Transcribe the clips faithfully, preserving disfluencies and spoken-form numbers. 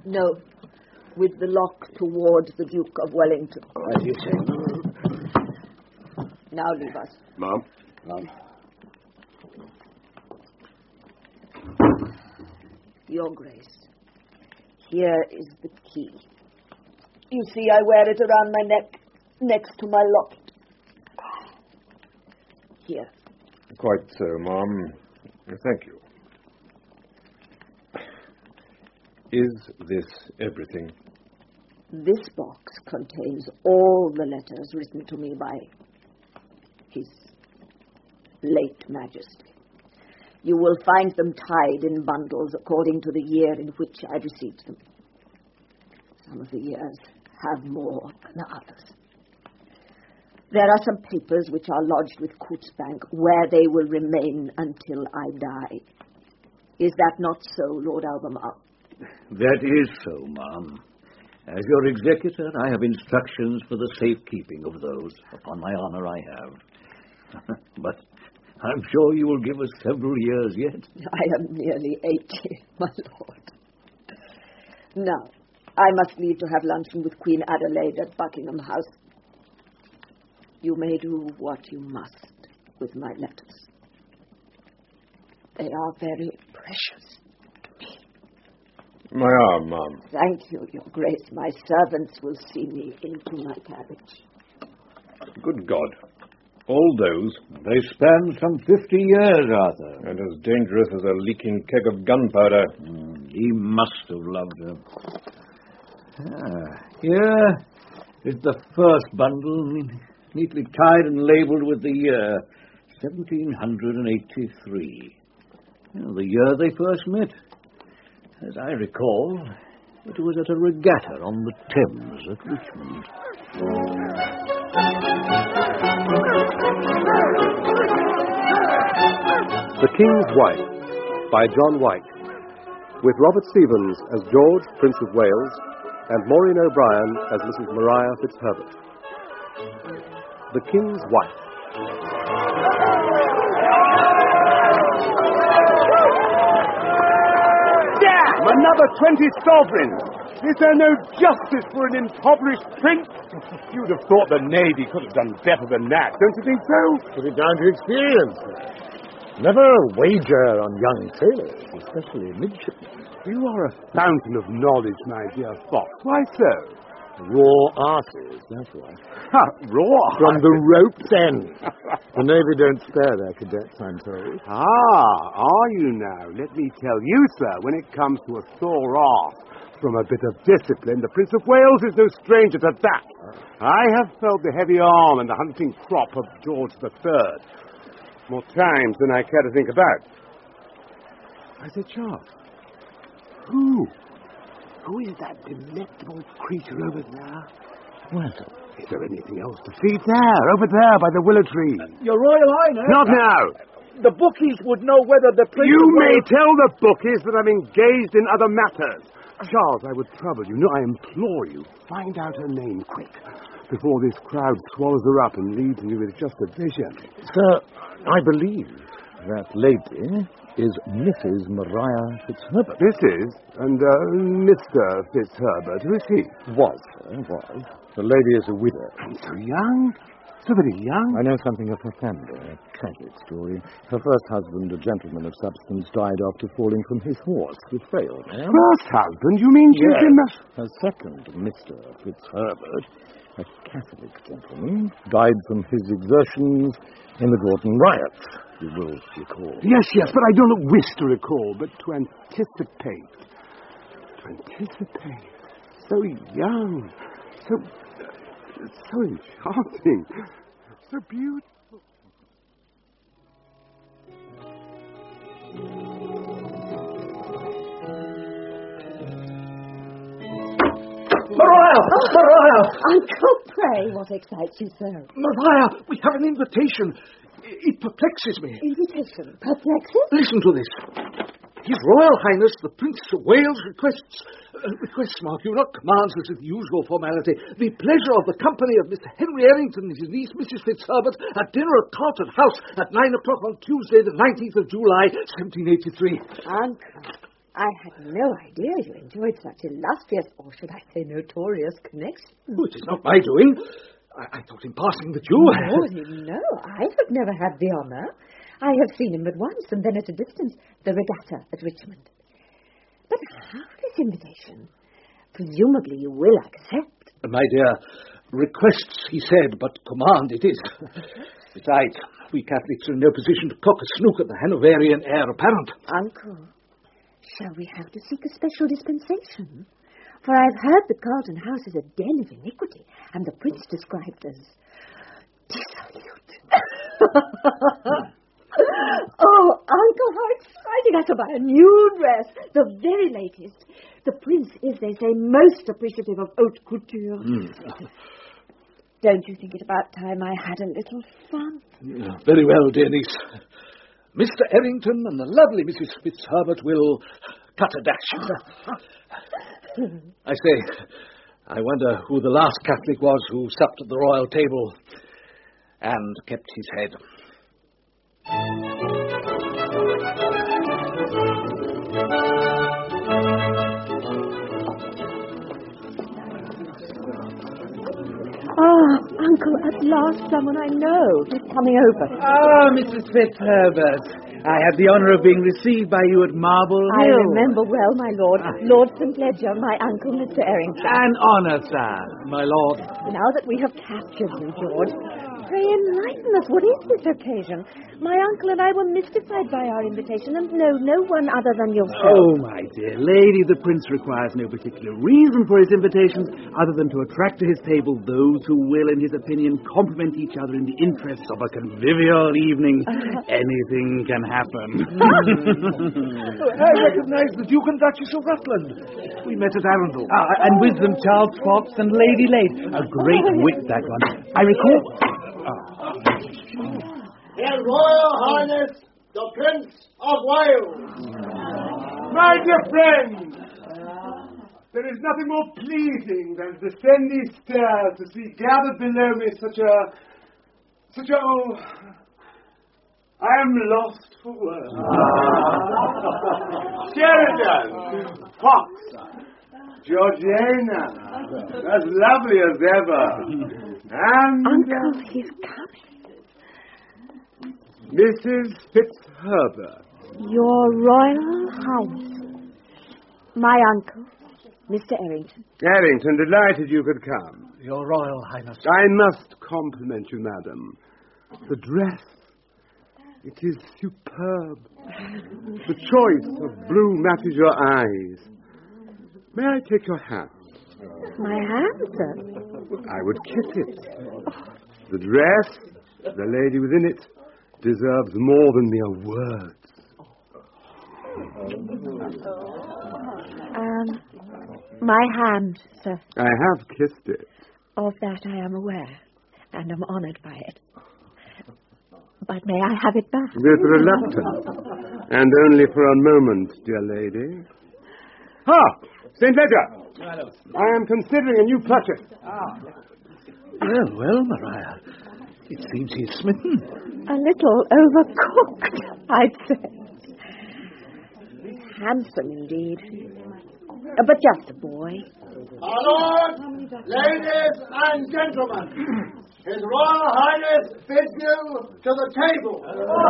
No, with the lock towards the Duke of Wellington. As you say. Now leave us. Ma'am? Ma'am. Your Grace, here is the key. You see, I wear it around my neck, next to my locket. Here. Quite so, Ma'am. Thank you. Is this everything? This box contains all the letters written to me by His late Majesty. You will find them tied in bundles according to the year in which I received them. Some of the years have more than others. There are some papers which are lodged with Coutts Bank, where they will remain until I die. Is that not so, Lord Albemarle? That is so, ma'am. As your executor, I have instructions for the safekeeping of those. Upon my honor, I have. But I'm sure you will give us several years yet. I am nearly eighty, my lord. Now, I must leave to have luncheon with Queen Adelaide at Buckingham House. You may do what you must with my letters. They are very precious to me. My arm, Ma'am. Thank you, Your Grace. My servants will see me into my carriage. Good God. All those. They span some fifty years, Arthur. And as dangerous as a leaking keg of gunpowder. Mm, he must have loved her. Ah, here is the first bundle, neatly tied and labelled with the year, seventeen eighty-three. Well, the year they first met. As I recall, it was at a regatta on the Thames at Richmond. The King's Wife by John White, with Robert Stevens as George, Prince of Wales, and Maureen O'Brien as Missus Maria Fitzherbert. The King's Wife. Damn! Another twenty sovereigns! Is there no justice for an impoverished prince? You'd have thought the Navy could have done better than that, don't you think so? Put it down to experience. Never wager on young sailors, especially midshipmen. You are a fountain of knowledge, my dear Fox. Why so? Raw arses, that's why. Ha, raw? From the rope's end. The Navy don't spare their cadets, I'm told. Ah, are you now? Let me tell you, sir, when it comes to a sore arse from a bit of discipline, the Prince of Wales is no stranger to that. I have felt the heavy arm and the hunting crop of George the Third more times than I care to think about. I say, Charles, who? Who is that delectable creature over there? What? Is there anything else to see there, over there by the willow tree? Your Royal Highness. Not now. The bookies would know whether the Prince You of may Wales... tell the bookies that I'm engaged in other matters. Charles, I would trouble you. No, I implore you. Find out her name quick, before this crowd swallows her up and leaves me with just a vision. Sir, I believe that lady is Missus Maria Fitzherbert. Missus and uh, Mister Fitzherbert. Who is he? Was, sir, was. The lady is a widow. And so young? So very young? I know something of her family, a tragic story. Her first husband, a gentleman of substance, died after falling from his horse with failed. First husband? You mean she's Yes. in the... Her second, Mister Fitzherbert, a Catholic gentleman, died from his exertions in the Gorton riots, you will recall. Yes, yes, but I don't wish to recall, but to anticipate. To anticipate. So young. So... so enchanting. So beautiful. Maria! Maria! Uncle, pray, what excites you so? Maria, we have an invitation. It perplexes me. Invitation? Perplexes? Listen to this. His Royal Highness, the Prince of Wales, requests, uh, requests, mark you, not commands as is the usual formality, the pleasure of the company of Mister Henry Errington and his niece, Missus Fitzherbert, at dinner at Carlton House at nine o'clock on Tuesday, the nineteenth of July, seventeen eighty-three. Uncle, I had no idea you enjoyed such illustrious, or should I say notorious, connection. Oh, it is not my doing. I, I thought in passing that you had. Oh, no, I have never had the honour. I have seen him but once, and then at a distance, the regatta at Richmond. But how this invitation? Presumably you will accept. My dear, requests, he said, but command it is. Besides, we Catholics are in no position to poke a snook at the Hanoverian heir apparent. Uncle, shall we have to seek a special dispensation? For I've heard that Carlton House is a den of iniquity, and the prince described as dissolute. Oh, Uncle, how exciting! I shall buy a new dress, the very latest. The prince is, they say, most appreciative of haute couture. Mm. Don't you think it about time I had a little fun? Yeah, very well, dear niece. Mister Errington and the lovely Missus Fitzherbert will cut a dash. I say, I wonder who the last Catholic was who supped at the royal table and kept his head. Ah, Uncle, at last someone I know is coming over. Ah, Missus Fitzherbert. I had the honour of being received by you at Marble I Hill. remember well, my lord. Lord Saint Ledger, my uncle, Mister Errington. An honour, sir, my lord. Now that we have captured you, George, pray enlighten us. What is this occasion? My uncle and I were mystified by our invitation and know no one other than yourself. Oh, my dear lady, the prince requires no particular reason for his invitations other than to attract to his table those who will, in his opinion, complement each other in the interests of a convivial evening. Anything can happen. I recognise the Duke and Duchess of Rutland. We met at Arundel. Ah, and with them Charles Fox and Lady Lade. A great wit, that one. I recall... His Royal Highness, the Prince of Wales. My dear friends, there is nothing more pleasing than to descend these stairs to see gathered below me such a... such a... oh, I am lost for words. Sheridan, Fox, Georgiana, as lovely as ever. And... Uncle, he's coming. Missus Fitzherbert. Your Royal Highness. My uncle, Mister Errington. Errington, delighted you could come. Your Royal Highness. I must compliment you, madam. The dress, it is superb. The choice of blue matches your eyes. May I take your hand? My hand, sir? I would kiss it. The dress, the lady within it, deserves more than mere words. Um, my hand, sir. I have kissed it. Of that I am aware, and am honoured by it. But may I have it back? With reluctance, and only for a moment, dear lady. Ah, Saint Ledger! I am considering a new purchase. Well, well, Maria. It seems he's smitten. A little overcooked, I'd say. Handsome indeed. Uh, but just a boy. Our Lord, ladies and gentlemen, His Royal Highness bids you to the table.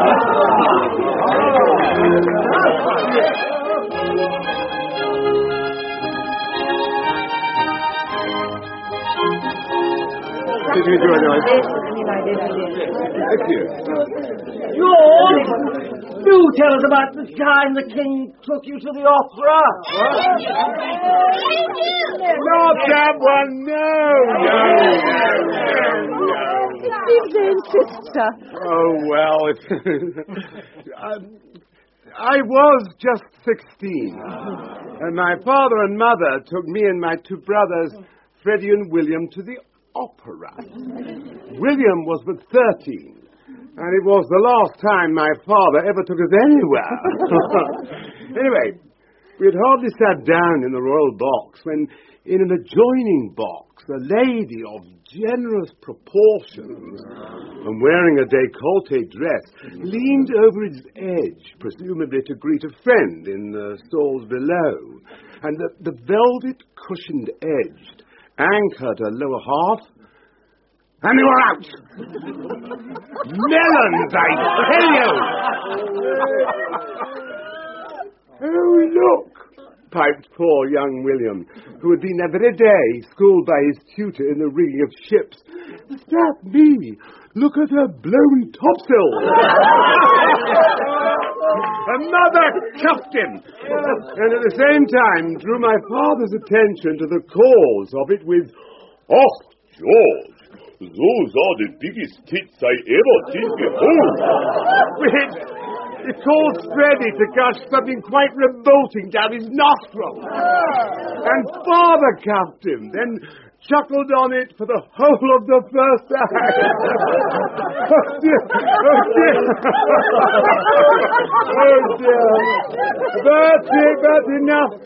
Did you enjoy the Thank you. George, do tell us about the time the king took you to the opera. Not that one, no, no, no, no, no. sister. Oh, well, it's... um, I was just sixteen, and my father and mother took me and my two brothers, Freddie and William, to the opera. William was but thirteen, and it was the last time my father ever took us anywhere. Anyway, We had hardly sat down in the royal box when, in an adjoining box, a lady of generous proportions and wearing a décolleté dress leaned over its edge, presumably to greet a friend in the stalls below, and the, the velvet-cushioned edge anchored her lower half, and they were out. Melons, I tell you! Oh, look, piped poor young William, who had been every day schooled by his tutor in the rigging of ships. Is that me? Look at her blown topsail. Her mother cuffed him, and at the same time drew my father's attention to the cause of it with, "Oh, George, those are the biggest tits I ever did behold." Which it caused Freddie to gush something quite revolting down his nostril. And father cuffed him, then chuckled on it for the whole of the first act. Oh dear, oh dear. Oh dear. That's it, that's enough.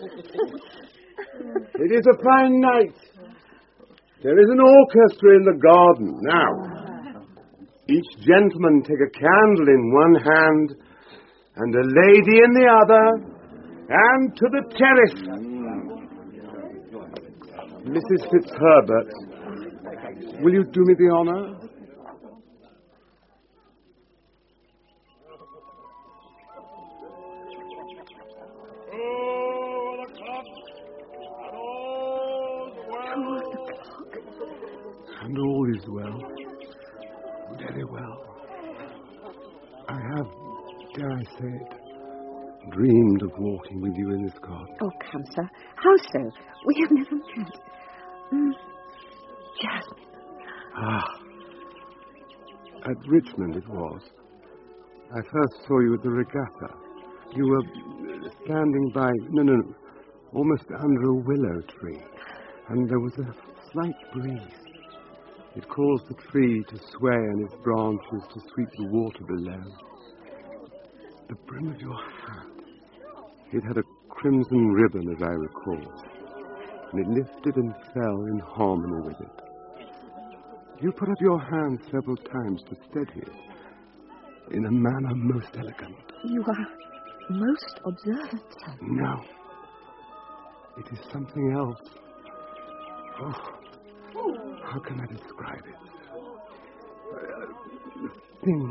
It is a fine night. There is an orchestra in the garden. Now, each gentleman take a candle in one hand and a lady in the other, and to the terrace. Missus Fitzherbert, will you do me the honor? And all is well. Very well. I have, dare I say it, dreamed of walking with you in this garden. Oh, come, sir. How so? We have never met. Mm. Jasmine. Ah. At Richmond it was. I first saw you at the regatta. You were standing by, no, no, no, almost under a willow tree. And there was a slight breeze. It caused the tree to sway and its branches to sweep the water below. The brim of your hat, it had a crimson ribbon, as I recall, and it lifted and fell in harmony with it. You put up your hand several times to steady it, in a manner most elegant. You are most observant, sir. No. It is something else. Oh, how can I describe it? Uh, things,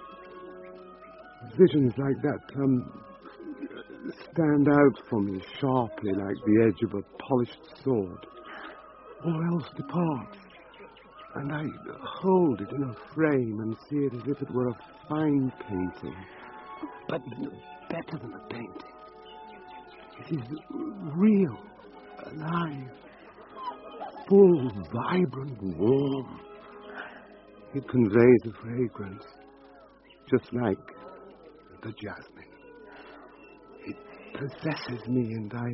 visions like that, um, stand out for me sharply like the edge of a polished sword. All else departs, and I hold it in a frame and see it as if it were a fine painting. But better than a painting. It is real, alive, full, vibrant, warm. It conveys a fragrance, just like the jasmine. It possesses me, and I,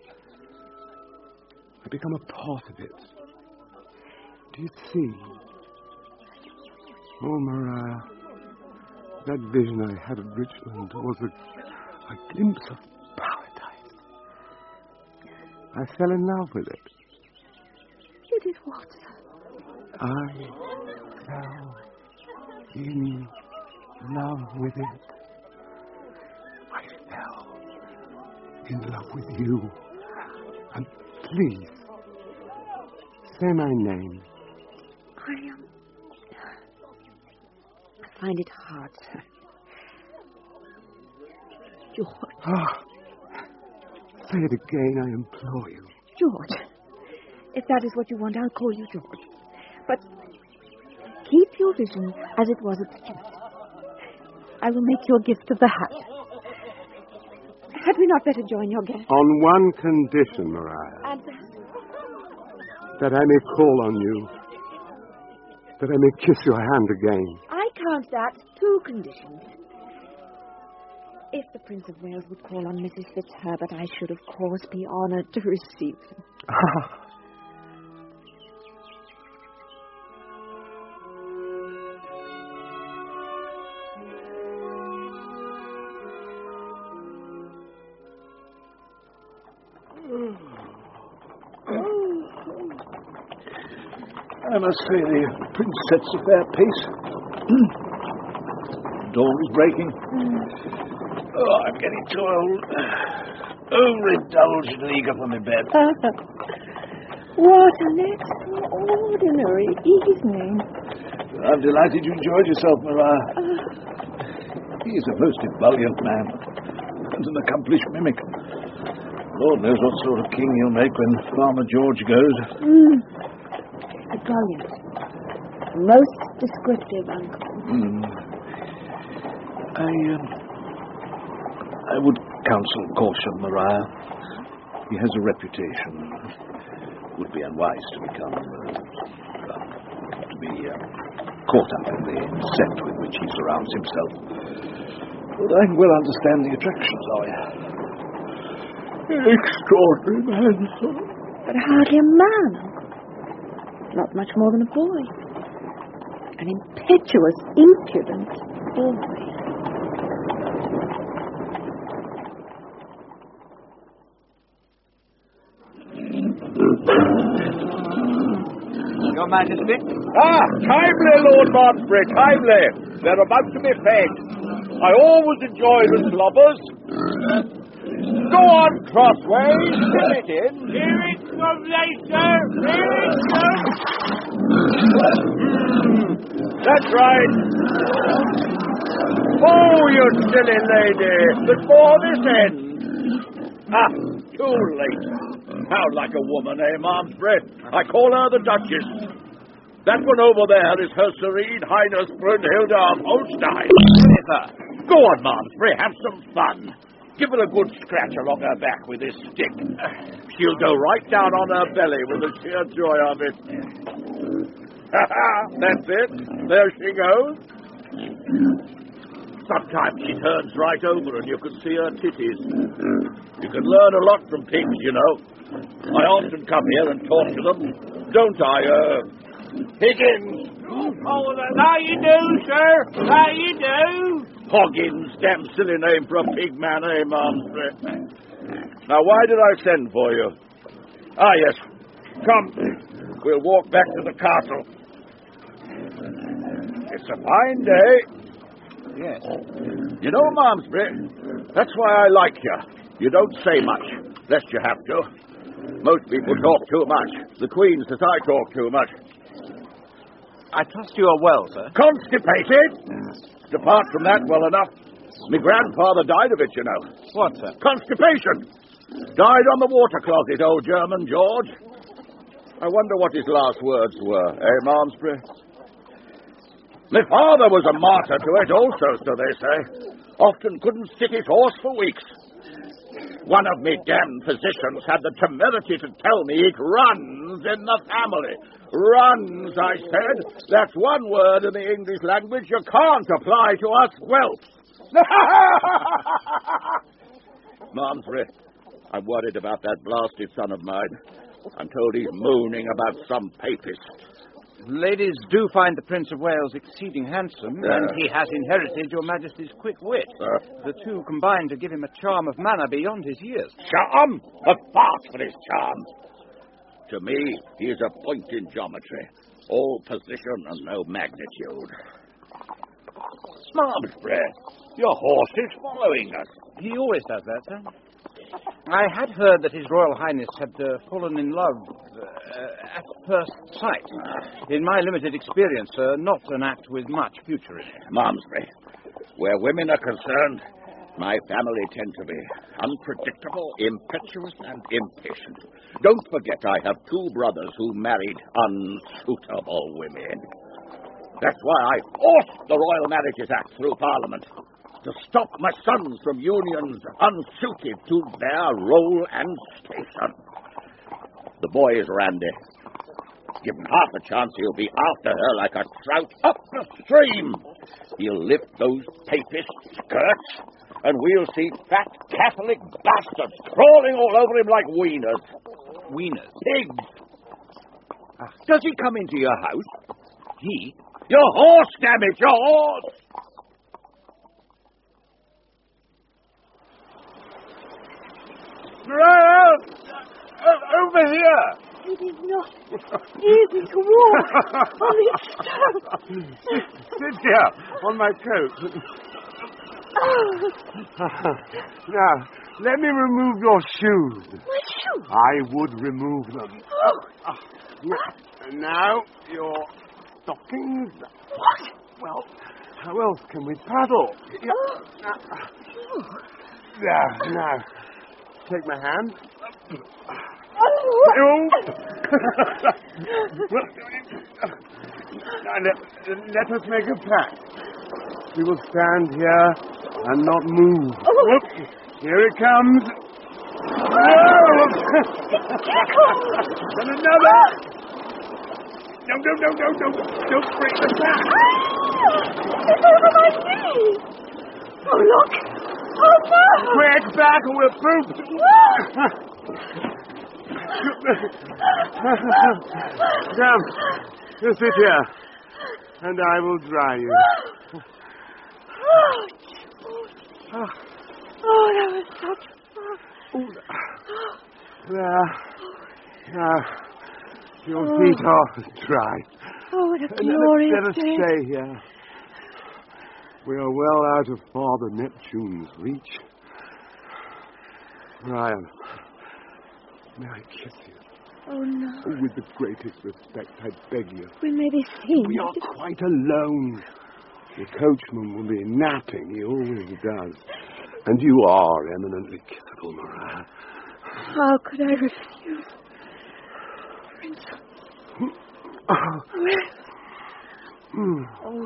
I become a part of it. Do you see? Oh, Maria, that vision I had of Richmond was a, a glimpse of paradise. I fell in love with it. You did what, sir? I fell in love with it. I fell in love with you. And please, say my name. I am... I find it hard, sir. George. Ah, say it again, I implore you. George. If that is what you want, I'll call you George. But keep your vision as it was at the feast. I will make you a gift of the hat. Had we not better join your guest? On one condition, Maria. And that? That I may call on you. That I may kiss your hand again. I count that two conditions. If the Prince of Wales would call on Missus Fitzherbert, I should, of course, be honoured to receive him. Ah. I must say the prince sets a fair pace. Dawn is breaking. Oh, I'm getting too old. Overindulged and eager for my bed. What an extraordinary evening. I'm delighted you enjoyed yourself, Maria. He is a most ebullient man and an accomplished mimic. Lord knows what sort of king he'll make when Farmer George goes. Mm. Ebullient. Most descriptive, Uncle. Mm. I, um, I would counsel caution, Maria. He has a reputation. It would be unwise to become, uh, uh, to be uh, caught up in the set with which he surrounds himself. But I can well understand the attractions of it. Extraordinary man. But hardly a man, Uncle. Not much more than a boy. An impetuous, impudent boy. Your Majesty? Ah, timely, Lord Malmesbury, timely. They're about to be fed. I always enjoy the slobbers. Go on, Crossways, fill it in. Here it comes, sir. Here it comes. That's right. Oh, you silly lady. Before this ends. Ah, too late. How like a woman, eh, Malmesbury? I call her the Duchess. That one over there is Her Serene Highness Brunhilde of Holstein. Go on, Malmesbury, have some fun. Give her a good scratch along her back with this stick. She'll go right down on her belly with the sheer joy of it. That's it. There she goes. Sometimes she turns right over and you can see her titties. You can learn a lot from pigs, you know. I often come here and talk to them. Don't I, uh... Higgins! Oh, how you do, sir? How you do? Hoggins, damn silly name for a pig man, eh, Malmesbury? Now, why did I send for you? Ah, yes. Come, we'll walk back to the castle. It's a fine day. Yes. You know, Malmesbury, that's why I like you. You don't say much, lest you have to. Most people talk too much. The Queen says I talk too much. I trust you are well, sir. Constipated? Apart from that, well enough. My grandfather died of it, you know. What, sir? Constipation. Died on the water closet, old German George. I wonder what his last words were, eh, Malmesbury? My father was a martyr to it also, so they say. Often couldn't sit his horse for weeks. One of me damned physicians had the temerity to tell me it runs in the family. Runs, I said. That's one word in the English language you can't apply to us whelps. Malmesbury, I'm worried about that blasted son of mine. I'm told he's mooning about some papist. Ladies do find the Prince of Wales exceeding handsome, Yeah. and he has inherited your Majesty's quick wit. Uh. The two combine to give him a charm of manner beyond his years. Charm? A fart for his charm. To me, he is a point in geometry. All position and no magnitude. Malmesbury, your horse is following us. He always does that, sir. I had heard that His Royal Highness had uh, fallen in love uh, at first sight. In my limited experience, sir, not an act with much future in it. Malmesbury, where women are concerned, my family tend to be unpredictable, impetuous, and impatient. Don't forget I have two brothers who married unsuitable women. That's why I forced the Royal Marriages Act through Parliament, to stop my sons from unions unsuited to their role and station. The boy is Randy. Given half a chance, he'll be after her like a trout up the stream. He'll lift those papist skirts, and we'll see fat Catholic bastards crawling all over him like wieners. Wieners? Pigs. Does he come into your house? He? Your horse, damn it, your horse! Maria! Uh, over here! It is not easy to walk on these stones. Sit here on my coat. Now, let me remove your shoes. My shoes? I would remove them. Oh. And now, your stockings. What? Well, how else can we paddle? Oh. There, now, take my hand. Oh. Now, let, let us make a pact. We will stand here and not move. Oh. Here it comes. Oh. And another. No, no, no, no, no. Don't break the pact. It's over my knee. Oh, look. Oh, no. Quick, back or we'll proof. Come, you sit here, and I will dry you. Oh, George. Oh, that was such fun. There. Now, your feet are dry. Oh, what a And glorious let us day. stay here. We are well out of Father Neptune's reach. Ryan, may I kiss you? Oh, no. Oh, with the greatest respect, I beg you. We may be seen. We are quite alone. The coachman will be napping. He always does. And you are eminently kissable, Maria. How could I refuse? Prince. Oh. Oh. Oh.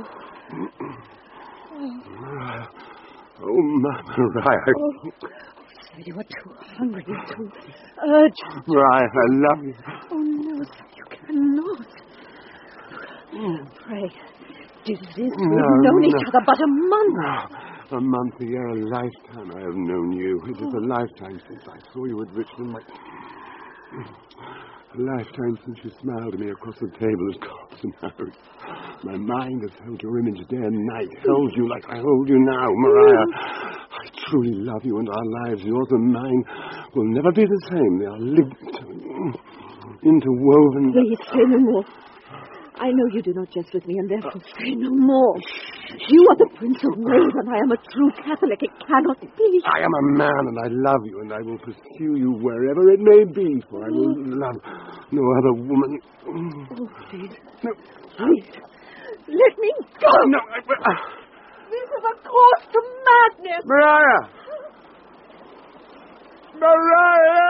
Oh, Maria. Oh. Sir, you are too hungry, you're too urgent. Maria, I love you. Oh, no, sir, you cannot. Pray, desist. We've No, known no. each other but a month. No. A month, a year, a lifetime I have known you. It is a lifetime since I saw you at Richmond. My... A lifetime since you smiled at me across the table at Cox and Harry's. My mind has held your image day and night, held you like I hold you now, Maria. I truly love you, and our lives, yours and mine, will never be the same. They are linked, interwoven. Please say no more. I know you do not jest with me, and therefore say no more. You are the Prince of Wales, and I am a true Catholic. It cannot be. I am a man, and I love you, and I will pursue you wherever it may be, for I will love no other woman. Oh, please. No. Please. Let me go. No, I... Uh, This is a course to madness. Maria! Maria!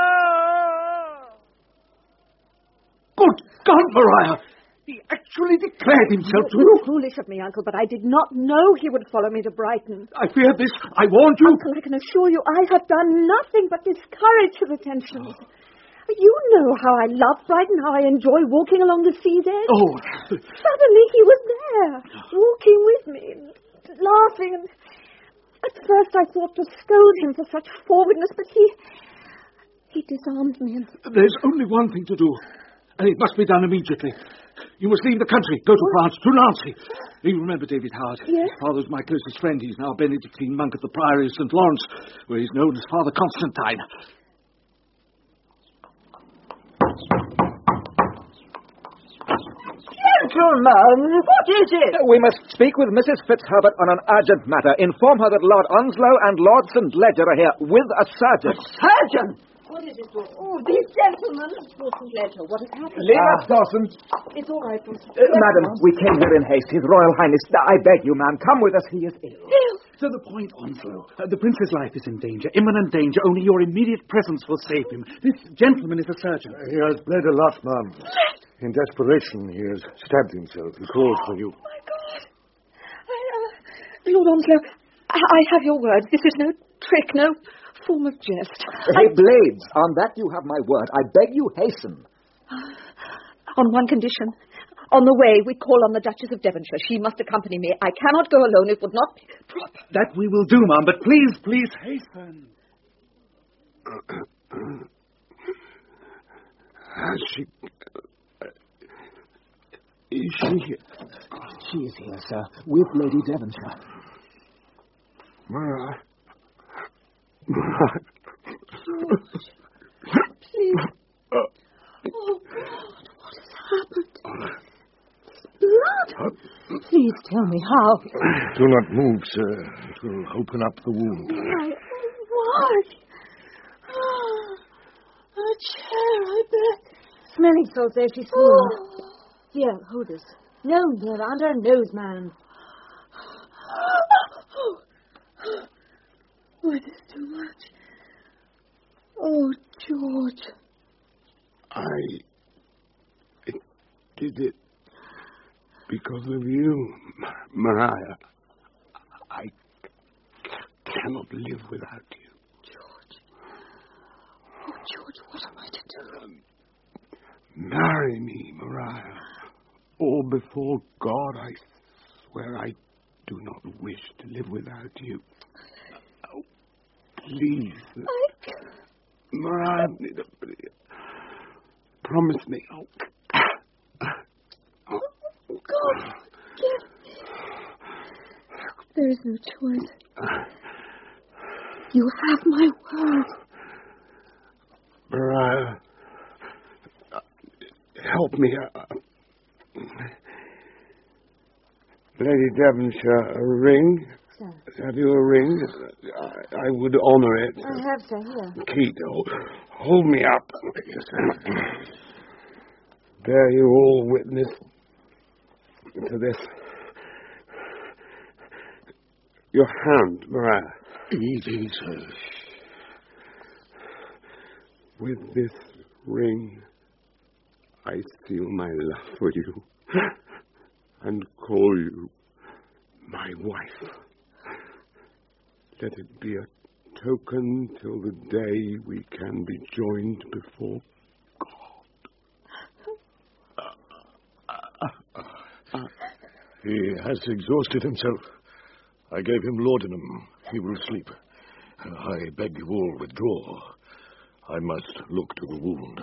Good God, Maria! He actually declared himself to It you. was foolish of me, Uncle, but I did not know he would follow me to Brighton. I feared this. I warned you. Uncle, I can assure you I have done nothing but discourage his attentions. You know how I love Brighton, how I enjoy walking along the sea's edge. Oh. Suddenly he was there, walking with me, laughing. And at first I thought to scold him for such forwardness, but he... he disarmed me. And... There's only one thing to do, and it must be done immediately. You must leave the country, go to France, to Nancy. You remember David Howard? Yes. His father's my closest friend. He's now a Benedictine monk at the Priory of Saint Lawrence, where he's known as Father Constantine. Gentlemen, what is it? We must speak with Missus Fitzherbert on an urgent matter. Inform her that Lord Onslow and Lord Saint Ledger are here with a surgeon. Surgeon! What is it, Dawson? Oh, these gentlemen. Dawson Ledger, what has happened? Leave us, Dawson. It's all right, Dawson. Uh, madam, we came here in haste. His Royal Highness, I beg you, ma'am, come with us. He is ill. Ill? To the point, Onslow. Uh, the prince's life is in danger, imminent danger. Only your immediate presence will save him. This gentleman is a surgeon. He has bled a lot, ma'am. In desperation, he has stabbed himself. He calls for you. Oh, my God. I, uh, Lord Onslow, I, I have your word. This is no trick, no form of jest. Hey, Blades, on that you have my word. I beg you hasten. On one condition. On the way, we call on the Duchess of Devonshire. She must accompany me. I cannot go alone. It would not be proper. That we will do, ma'am, but please, please hasten. Has she... Is she here? She is here, sir, with Lady Devonshire. Maria. George, please. Oh, tell me how. Do not move, sir. It will open up the wound. My Mark. Oh, a chair, I bet. Smelling salts there, she's swooned. Oh. Here, hold this. No, there, under her nose, man. Oh, oh, it is too much. Oh, George. I did it because of you, Maria. I cannot live without you. George. Oh, George, what am I to do? Um, marry me, Maria. Or before God, I swear I do not wish to live without you. Oh, please. I can't. Maria, promise me. Oh, oh God, forgive me. There is no choice. You have my word. Maria, help me. Lady Devonshire, a ring? Sir. Have you a ring? I, I would honour it. I have, sir, here. Keith, oh, hold me up. Bear you all witness to this. Your hand, Maria. Easy, sir. With this ring, I seal my love for you and call you my wife. Let it be a token till the day we can be joined before God. He has exhausted himself. I gave him laudanum. He will sleep. I beg you all withdraw. I must look to the wound.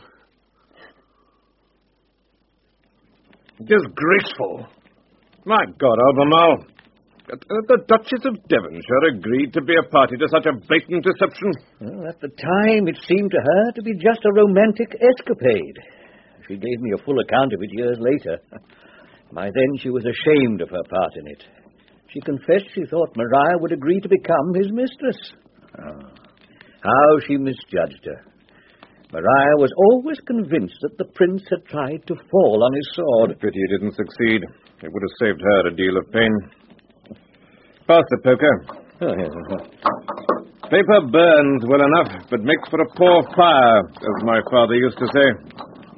Disgraceful. My God, Albemarle. The Duchess of Devonshire agreed to be a party to such a blatant deception. Well, at the time, it seemed to her to be just a romantic escapade. She gave me a full account of it years later. By then, she was ashamed of her part in it. She confessed she thought Maria would agree to become his mistress. Oh, how she misjudged her. Maria was always convinced that the prince had tried to fall on his sword. Pity he didn't succeed. It would have saved her a deal of pain. Pass the poker. Paper burns well enough, but makes for a poor fire, as my father used to say.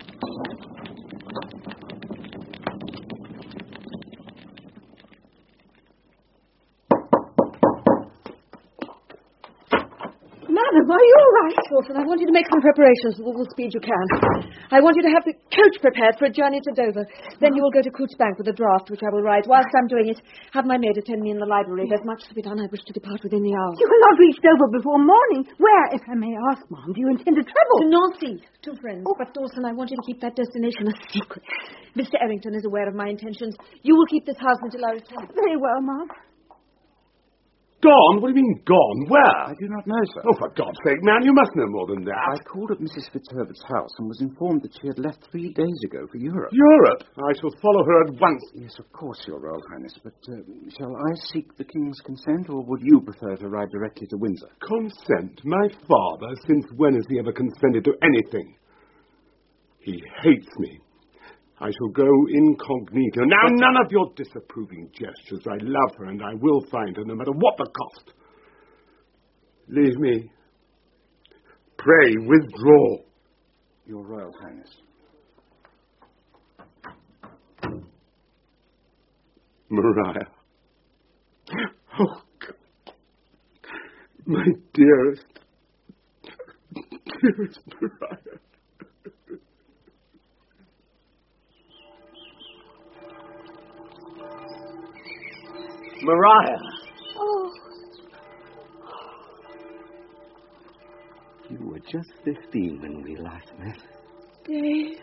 Are you all right? Orson, I want you to make some preparations with all the speed you can. I want you to have the coach prepared for a journey to Dover. Then you will go to Coots Bank with a draft, which I will write. Whilst I'm doing it, have my maid attend me in the library. There's much to be done. I wish to depart within the hour. You will not reach Dover before morning. Where, if I may ask, Ma'am, do you intend to travel? To Nancy. Two friends. Oh. But, Dawson, I want you to keep that destination a secret. Mister Errington is aware of my intentions. You will keep this house until I return. Very well, Ma'am. Gone? What do you mean, gone? Where? I do not know, sir. Oh, for God's sake, man, you must know more than that. I called at Missus Fitzherbert's house and was informed that she had left three days ago for Europe. Europe? I shall follow her at once. Yes, of course, Your Royal Highness, but uh, shall I seek the King's consent, or would you prefer to ride directly to Windsor? Consent? My father, since when has he ever consented to anything? He hates me. I shall go incognito. Now, none of your disapproving gestures. I love her, and I will find her, no matter what the cost. Leave me. Pray, withdraw. Your Royal Highness. Maria. Oh, God. My dearest, dearest Maria. Maria. Oh. You were just fifteen when we last met. David.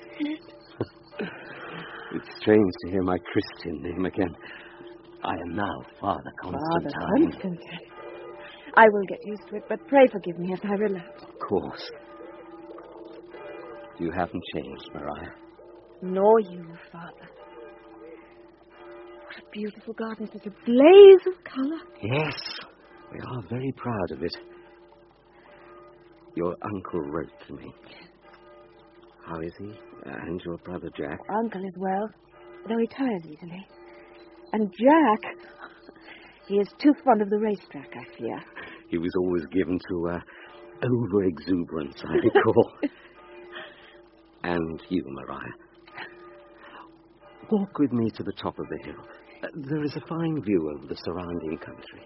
It's strange to hear my Christian name again. I am now Father Constantine. Father Constantine. I will get used to it, but pray forgive me if I relapse. Of course. You haven't changed, Maria. Nor you, Father. What a beautiful garden. Such a blaze of colour. Yes, we are very proud of it. Your uncle wrote to me. How is he? And your brother Jack? Uncle is well, though he tires easily. And Jack, he is too fond of the racetrack, I fear. He was always given to uh, over-exuberance, I recall. And you, Maria. Walk with me to the top of the hill. Uh, there is a fine view of the surrounding country.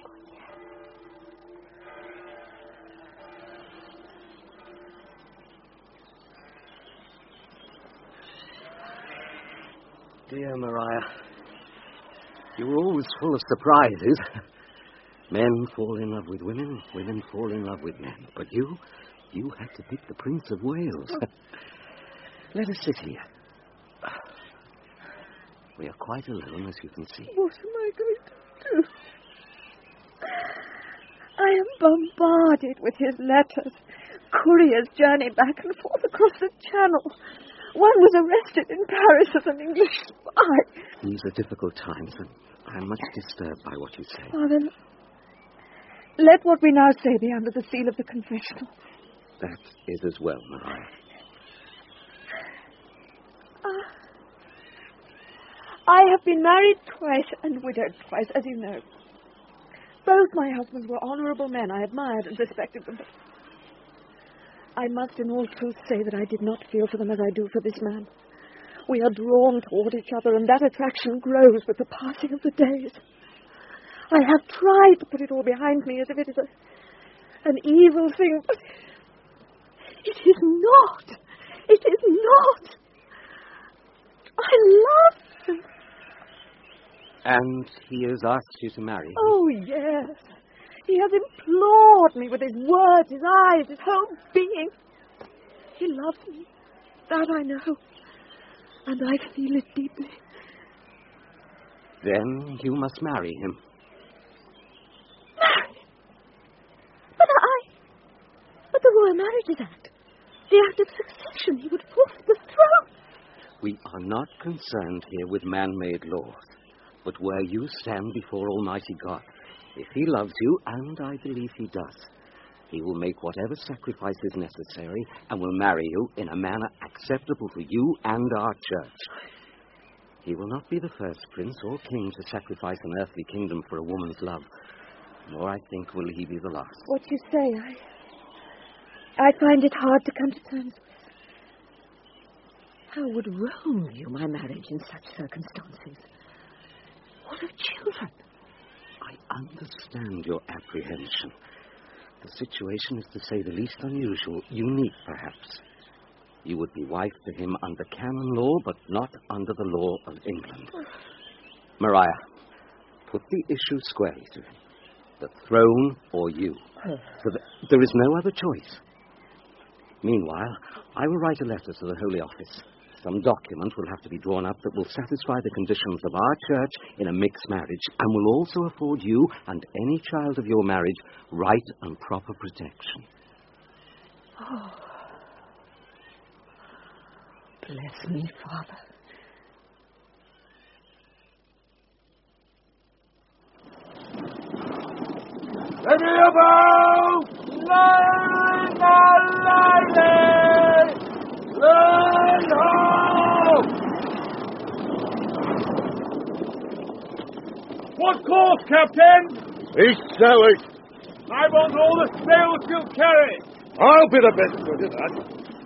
Dear Maria, you were always full of surprises. Men fall in love with women, women fall in love with men. But you, you had to pick the Prince of Wales. Let us sit here. We are quite alone, as you can see. What am I going to do? I am bombarded with his letters. Couriers journey back and forth across the Channel. One was arrested in Paris as an English spy. These are difficult times, and I am much disturbed by what you say. Oh, then, let what we now say be under the seal of the confessional. That is as well, Maria. Uh, I have been married twice and widowed twice, as you know. Both my husbands were honourable men. I admired and respected them. But I must in all truth say that I did not feel for them as I do for this man. We are drawn toward each other, and that attraction grows with the passing of the days. I have tried to put it all behind me as if it is a, an evil thing, but it is not. It is not. I love him. And he has asked you to marry him? Oh, yes. He has implored me with his words, his eyes, his whole being. He loves me. That I know. And I feel it deeply. Then you must marry him. Marry? But I... But the Royal Marriages Act. The Act of Succession. He would forfeit the throne. We are not concerned here with man-made laws, but where you stand before Almighty God. If he loves you, and I believe he does, he will make whatever sacrifice is necessary and will marry you in a manner acceptable to you and our church. He will not be the first prince or king to sacrifice an earthly kingdom for a woman's love, nor, I think, will he be the last. What you say, I... I find it hard to come to terms with. How would Rome view my marriage in such circumstances? What of children? I understand your apprehension. The situation is, to say the least, unusual, unique, perhaps. You would be wife to him under canon law, but not under the law of England. Maria, put the issue squarely to him. The throne or you. So that there is no other choice. Meanwhile, I will write a letter to the Holy Office. Some document will have to be drawn up that will satisfy the conditions of our church in a mixed marriage and will also afford you and any child of your marriage right and proper protection. Oh, bless me, Father. Ready about! Line, line, line, ho! What course, Captain? East Southwark. I want all the sails you carry. I'll be the best for that.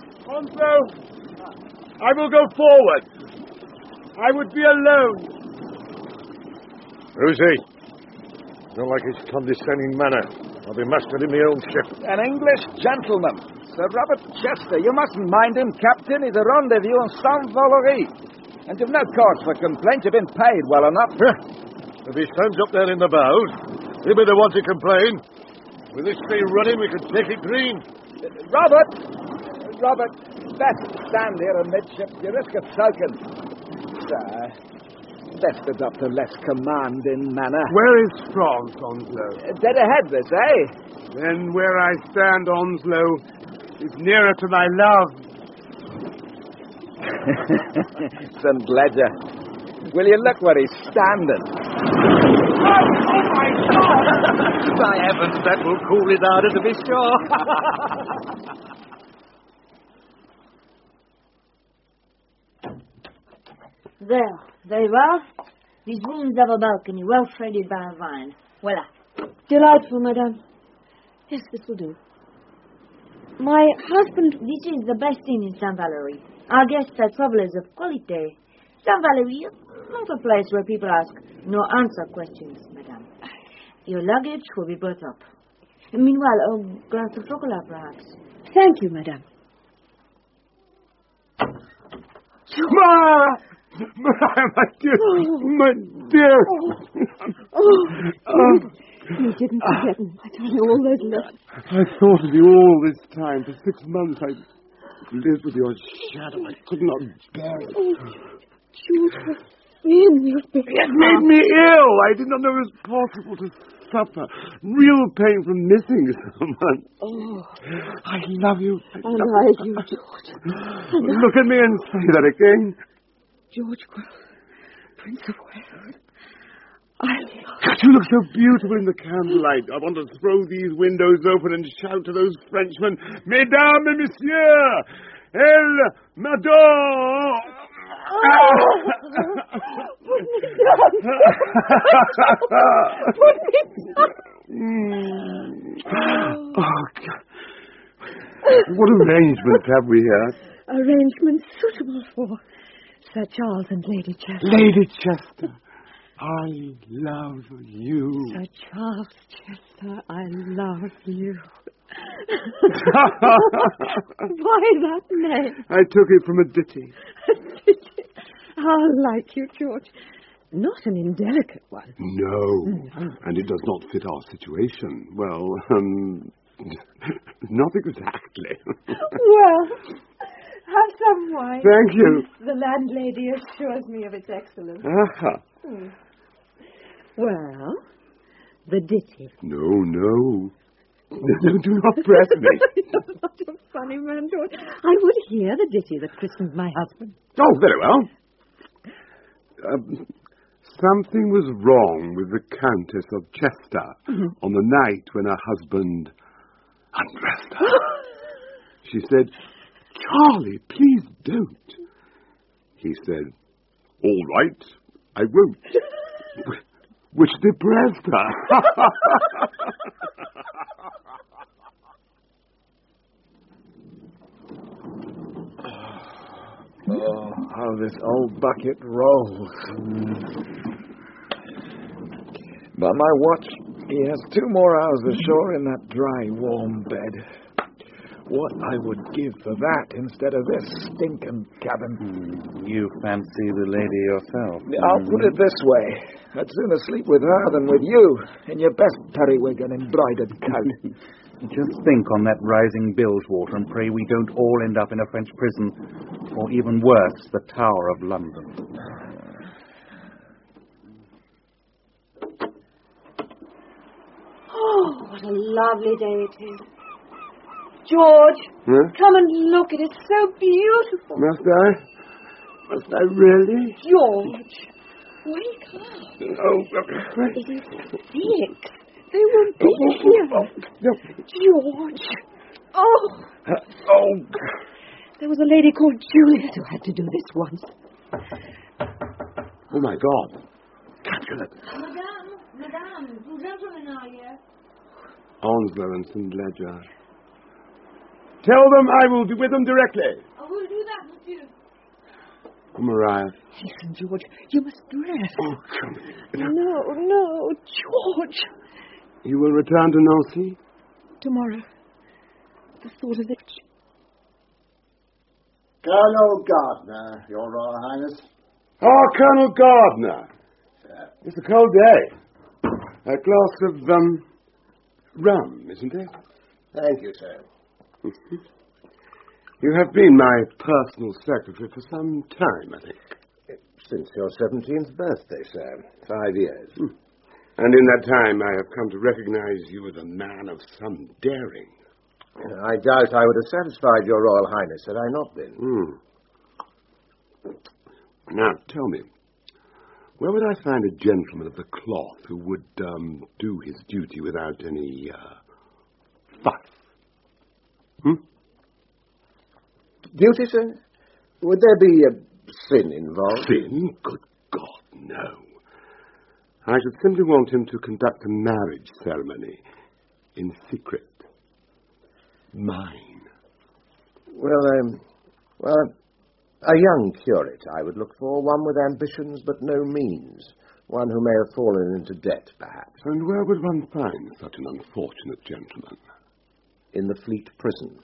Also, I will go forward. I would be alone. Who's he? Don't like his condescending manner. I'll be master in my own ship. An English gentleman. Sir Robert Chester. You mustn't mind him, Captain. He's a rendezvous on Saint-Valery. And you've no cause for complaint. You've been paid well enough. If he stands up there in the bows, he'll be the one to complain. With this thing running, we can take it green. Uh, Robert! Robert, best stand here amidship. You risk a soaking. Sir, best adopt a less commanding manner. Where is France, Onslow? Uh, dead ahead, they say. Then where I stand, Onslow, is nearer to my love. Saint Ledger. Will you look where he's standing? Oh, my God! By heavens, that will cool his ardour to be sure. There, very well. These rooms have a balcony, well shaded by a vine. Voila. Delightful, madame. Yes, this will do. My husband, this is the best inn in Saint Valery. Our guests are travelers of quality. Saint Valery is not a place where people ask, no answer questions, madame. Your luggage will be brought up. Meanwhile, a glass of chocolate, perhaps. Thank you, madame. Ma! Maria, my dear, my dear. Oh, oh, oh. You didn't forget me. I told you all those letters. I thought of you all this time. For six months I lived with your shadow. I could not bear it. Oh, George, you've been... It made me ill. I did not know it was possible to suffer real pain from missing someone. Oh. I love you. I and love I you. do, George. Look at me and say that again. George Will, Prince of Wales. I God, you look so beautiful in the candlelight. I want to throw these windows open and shout to those Frenchmen, Mesdames et Messieurs, El Madon! Oh, God. What arrangements have we here? Arrangements suitable for Sir Charles and Lady Chester. Lady Chester. I love you. Sir Charles Chester, I love you. Why that name? I took it from a ditty. A ditty? How like you, George. Not an indelicate one. No. no. And it does not fit our situation. Well, um, not exactly. Well, have some wine. Thank you. The landlady assures me of its excellence. Aha. Hmm. Well, the ditty. No, no. No, do not press me. You're such a funny man, George. I would hear the ditty that christened my husband. Oh, very well. Um, something was wrong with the Countess of Chester mm-hmm. on the night when her husband undressed her. She said, Charlie, please don't. He said, all right, I won't. Which depressed her. Oh, how this old bucket rolls. By my watch, he has two more hours ashore in that dry, warm bed. What I would give for that instead of this stinking cabin. Mm, you fancy the lady yourself. I'll put it this way. I'd sooner sleep with her than with you, in your best periwig and embroidered coat. Just think on that rising Bilgewater and pray we don't all end up in a French prison, or even worse, the Tower of London. Oh, what a lovely day it is. George, huh? come and look. It is so beautiful. Must I? Must I really? George, wake up. Oh, it is six. They won't be oh, here. Oh, no. George. Oh. Uh, oh. There was a lady called Juliet who had to do this once. Oh, my God. Capulet. Madame, Madame, two gentlemen are here. Onslow and Saint Ledger. Tell them I will be with them directly. I will do that, monsieur. Oh, Maria. Listen, George, you must dress. Oh, come here. No, no, George. You will return to Nancy? Tomorrow. The thought of it. Colonel Gardner, Your Royal Highness. Oh, Colonel Gardner. Sir. It's a cold day. A glass of, um, rum, isn't it? Thank you, sir. You have been my personal secretary for some time, I think. Since your seventeenth birthday, sir. Five years. Hmm. And in that time, I have come to recognize you as a man of some daring. I doubt I would have satisfied your Royal Highness had I not been. Hmm. Now, tell me, Where would I find a gentleman of the cloth who would um, do his duty without any uh, fuss? Hmm? Duty, sir? Would there be a sin involved? Sin? Good God, no. I should simply want him to conduct a marriage ceremony in secret. Mine. Well, um, well, a young curate I would look for, one with ambitions but no means, one who may have fallen into debt, perhaps. And where would one find such an unfortunate gentleman? In the Fleet Prison.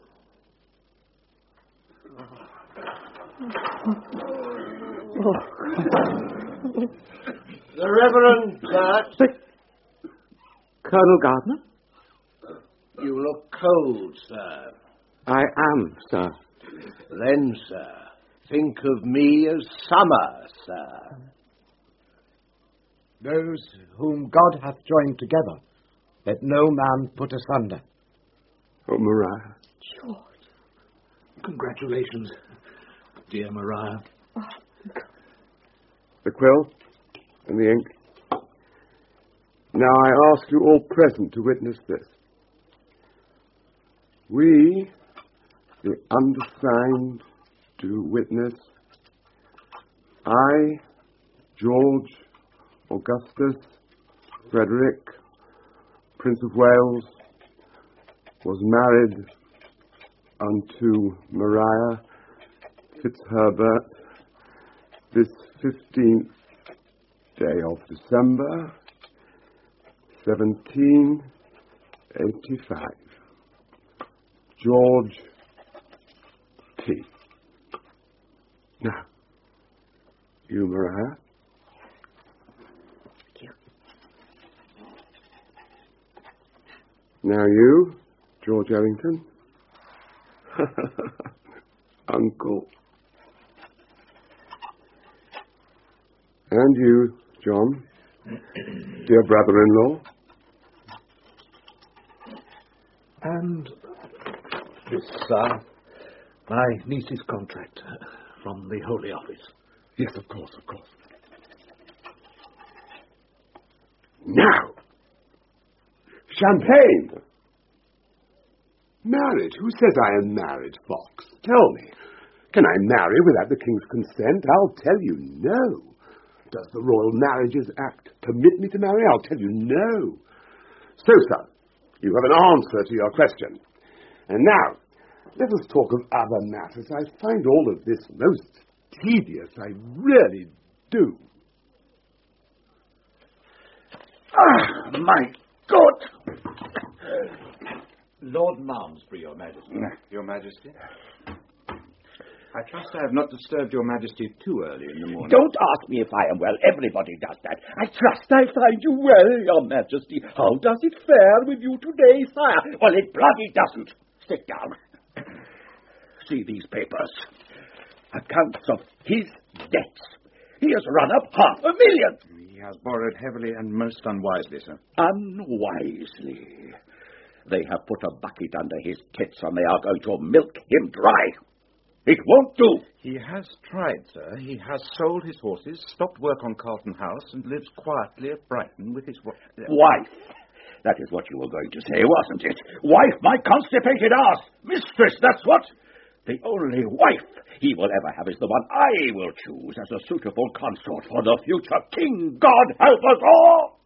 The Reverend Clerk. Colonel Gardner? You look cold, sir. I am, sir. Then, sir, think of me as summer, sir. Those whom God hath joined together, let no man put asunder. Oh, Maria. George. Congratulations, dear Maria. Oh, the quill and the ink. Now I ask you all present to witness this. We, the undersigned, do witness. I, George Augustus Frederick, Prince of Wales, was married unto Maria Fitzherbert this fifteenth day of December, seventeen eighty-five. George T. Now, you, Maria. Thank you. Now you, George Ellington. Uncle. And you, John, dear brother-in-law. And this, sir, my niece's contract uh, from the Holy Office. Yes, of course, of course. Now, champagne. Married? Who says I am married, Fox? Tell me. Can I marry without the King's consent? I'll tell you no. Does the Royal Marriages Act permit me to marry? I'll tell you no. So, sir, you have an answer to your question. And now, let us talk of other matters. I find all of this most tedious. I really do. Ah, my God! Lord Malmesbury, Your Majesty. Your Majesty. I trust I have not disturbed Your Majesty too early in the morning. Don't ask me if I am well. Everybody does that. I trust I find you well, Your Majesty. How does it fare with you today, sire? Well, it bloody doesn't. Sit down. See these papers. Accounts of his debts. He has run up half a million. He has borrowed heavily and most unwisely, sir. Unwisely. They have put a bucket under his tits and they are going to milk him dry. It won't do. He has tried, sir. He has sold his horses, stopped work on Carlton House, and lives quietly at Brighton with his wife. Wife. That is what you were going to say, wasn't it? Wife, my constipated ass. Mistress, that's what. The only wife he will ever have is the one I will choose as a suitable consort for the future king. God help us all.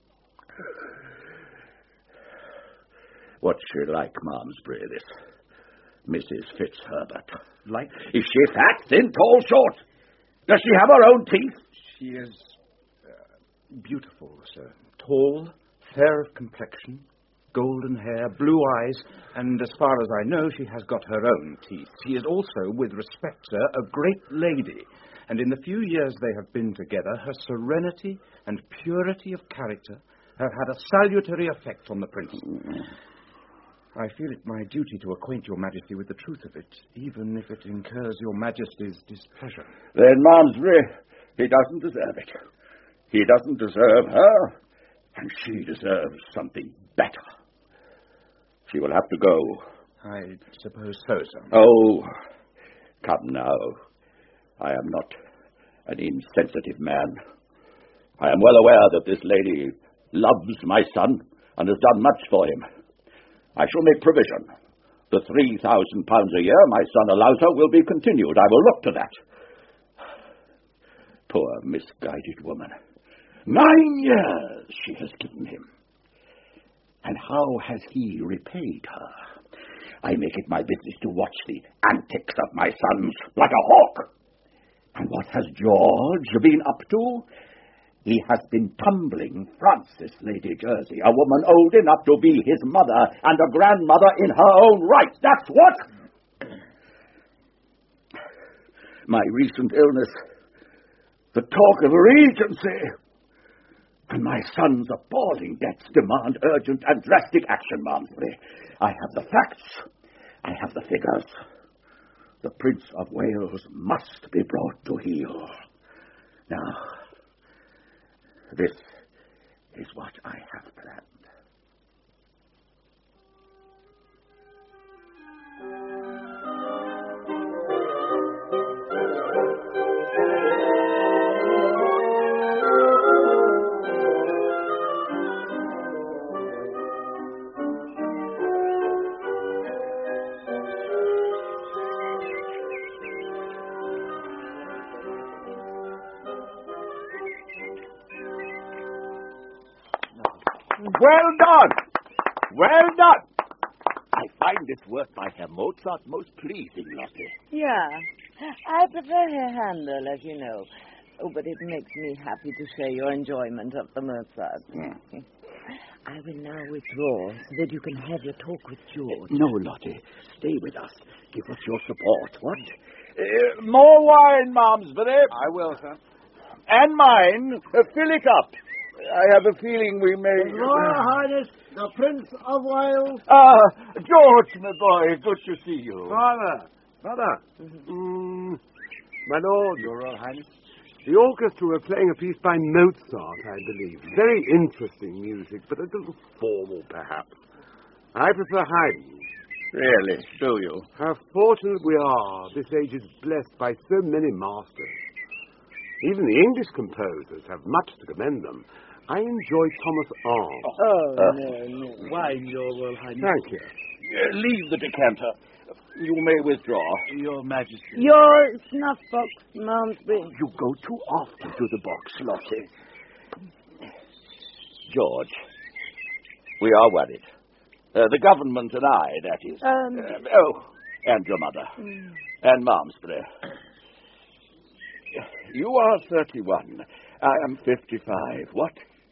What's she like, Malmesbury, this Missus Fitzherbert? Like? Is she fat, thin, tall, short? Does she have her own teeth? She is uh, beautiful, sir. Tall, fair of complexion, golden hair, blue eyes, and as far as I know, she has got her own teeth. She is also, with respect, sir, a great lady, and in the few years they have been together, her serenity and purity of character have had a salutary effect on the prince. I feel it my duty to acquaint Your Majesty with the truth of it, even if it incurs Your Majesty's displeasure. Then, Malmesbury, he doesn't deserve it. He doesn't deserve her, and she deserves something better. She will have to go. I suppose so, sir. Oh, come now. I am not an insensitive man. I am well aware that this lady loves my son and has done much for him. I shall make provision. The three thousand pounds a year my son allows her will be continued. I will look to that. Poor misguided woman. Nine years she has given him. And how has he repaid her? I make it my business to watch the antics of my sons like a hawk. And what has George been up to? He has been tumbling Frances, Lady Jersey, a woman old enough to be his mother and a grandmother in her own right. That's what? My recent illness, the talk of regency, and my son's appalling debts demand urgent and drastic action, Malmesbury. I have the facts. I have the figures. The Prince of Wales must be brought to heel. Now, this is what I have planned. Well done! Well done! I find this work by Herr Mozart most pleasing, Lotte. Yeah. I prefer Herr Handel, as you know. Oh, but it makes me happy to share your enjoyment of the Mozart. Mm. I will now withdraw so that you can have your talk with George. No, Lotte. Stay with us. Give us your support. What? Uh, more wine, Malmesbury. I will, sir. And mine. Uh, fill it up. I have a feeling we may... His Royal Highness, the Prince of Wales. Ah, George, my boy, good to see you. Father, father. Mm, my lord. Your Royal Highness. The orchestra were playing a piece by Mozart, I believe. Very interesting music, but a little formal, perhaps. I prefer Haydn. Really, do you? How fortunate we are. This age is blessed by so many masters. Even the English composers have much to commend them. I enjoy Thomas Arne. Oh, uh, no, no. Wine, Your Royal Highness. Thank you. Uh, leave the decanter. You may withdraw. Your Majesty. Your snuff box, Malmesbury. You go too often to the box, Lottie. George, we are worried. Uh, the government and I, that is. Um, uh, oh, and your mother. Mm. And Malmesbury. You are thirty-one. I am fifty-five. What?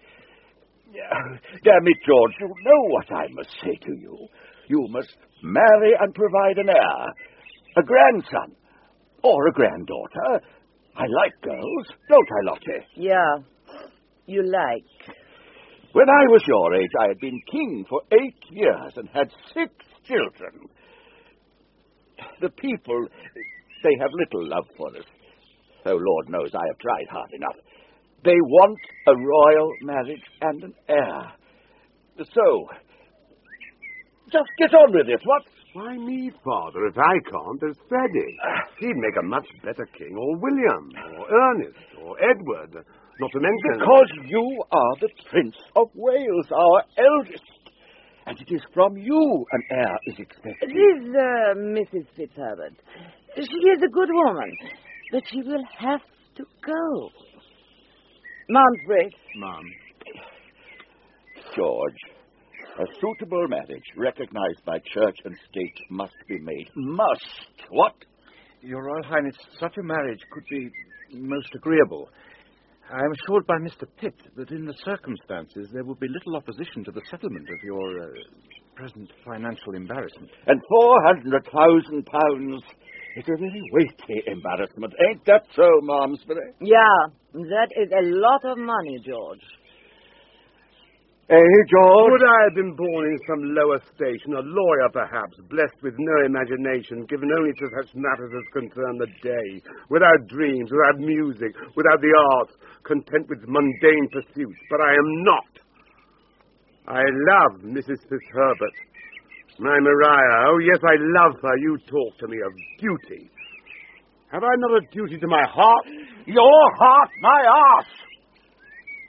Damn it, George, you know what I must say to you. You must marry and provide an heir. A grandson. Or a granddaughter. I like girls, don't I, Lotte? Yeah, you like. When I was your age, I had been king for eight years and had six children. The people, they have little love for us. Oh, Lord knows I have tried hard enough. They want a royal marriage and an heir. So, just get on with it, what? Why me, Father? If I can't, there's Freddie. He'd make a much better king, or William, or Ernest, or Edward, not to mention... Because you are the Prince of Wales, our eldest. And it is from you an heir is expected. This uh, Missus Fitzherbert. She is a good woman. But she will have to go. Malmesbury. Ma'am. George, a suitable marriage recognized by church and state must be made. Must. What? Your Royal Highness, such a marriage could be most agreeable. I am assured by Mister Pitt that in the circumstances there will be little opposition to the settlement of your uh, present financial embarrassment. And four hundred thousand pounds... It's a very weighty embarrassment. Ain't that so, Malmesbury? Yeah, that is a lot of money, George. Eh, George? Would I have been born in some lower station, a lawyer perhaps, blessed with no imagination, given only to such matters as concern the day, without dreams, without music, without the arts, content with mundane pursuits. But I am not. I love Missus Fitzherbert. My Maria, oh yes, I love her. You talk to me of duty. Have I not a duty to my heart? Your heart, my arse!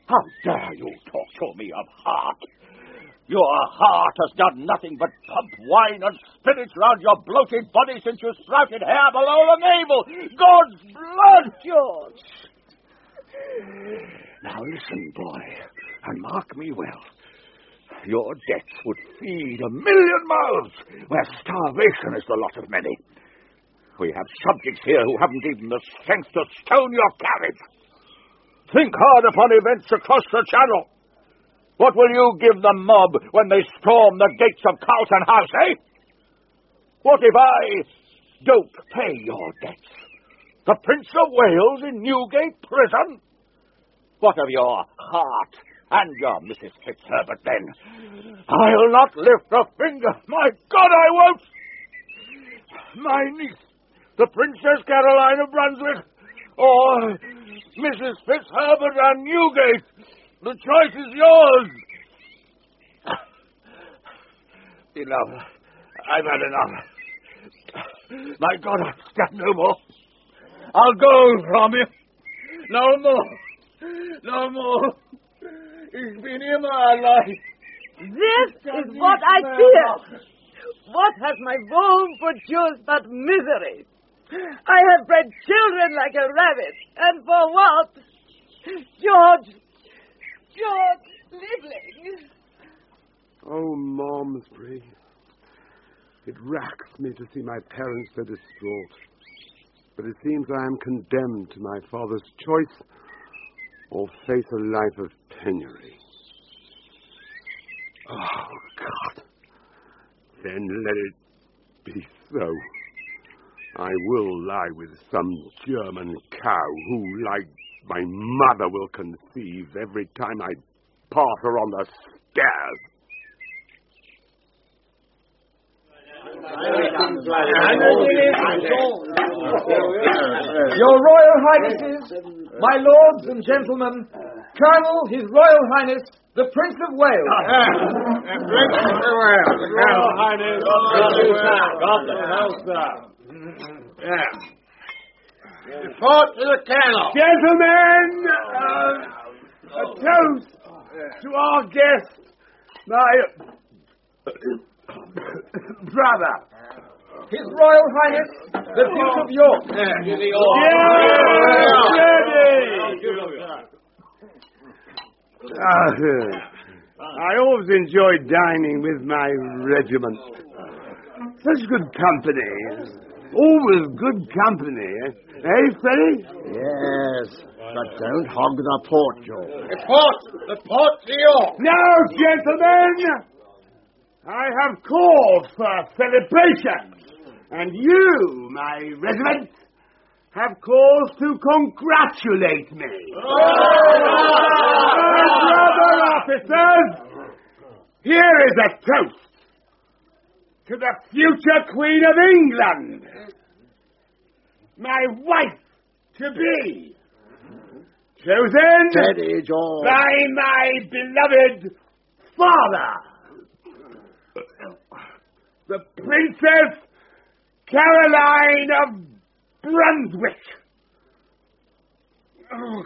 How dare you talk to me of heart? Your heart has done nothing but pump wine and spirits round your bloated body since you sprouted hair below the navel. God's blood! George. Now listen, boy, and mark me well. Your debts would feed a million mouths where starvation is the lot of many. We have subjects here who haven't even the strength to stone your carriage. Think hard upon events across the Channel. What will you give the mob when they storm the gates of Carlton House, eh? What if I don't pay your debts? The Prince of Wales in Newgate Prison? What of your heart and your Missus Fitzherbert, then? I'll not lift a finger. My God, I won't! My niece, the Princess Caroline of Brunswick, or Missus Fitzherbert and Newgate. The choice is yours. Enough. I've had enough. My God, I'll stand no more. I'll go from you. No more. No more. It's been in my life. This is what I fear. What has my womb produced but misery? I have bred children like a rabbit. And for what? George! George Livling! Oh, Malmesbury. It racks me to see my parents so distraught. But it seems I am condemned to my father's choice or face a life of penury. Oh, God. Then let it be so. I will lie with some German cow who, like my mother, will conceive every time I pass her on the stairs. Your Royal Highnesses, my lords and gentlemen, Colonel, His Royal Highness, the Prince of Wales. The Prince of Wales. His Royal Highness. Got the house down. Yeah. Report to the Colonel. Gentlemen, uh, a toast to our guest, my brother. His Royal Highness, the Duke of York. Yeah, yes, uh, I always enjoyed dining with my regiment. Such good company. Always good company. Eh, Freddie? Yes, but don't hog the port, George. Report! Report to York. Now, gentlemen, I have called for celebration. And you, my regiment, have cause to congratulate me. Brother officers, here is a toast to the future Queen of England, my wife-to-be, chosen Steady, George. by my beloved father, the Princess Caroline of Brunswick. Oh,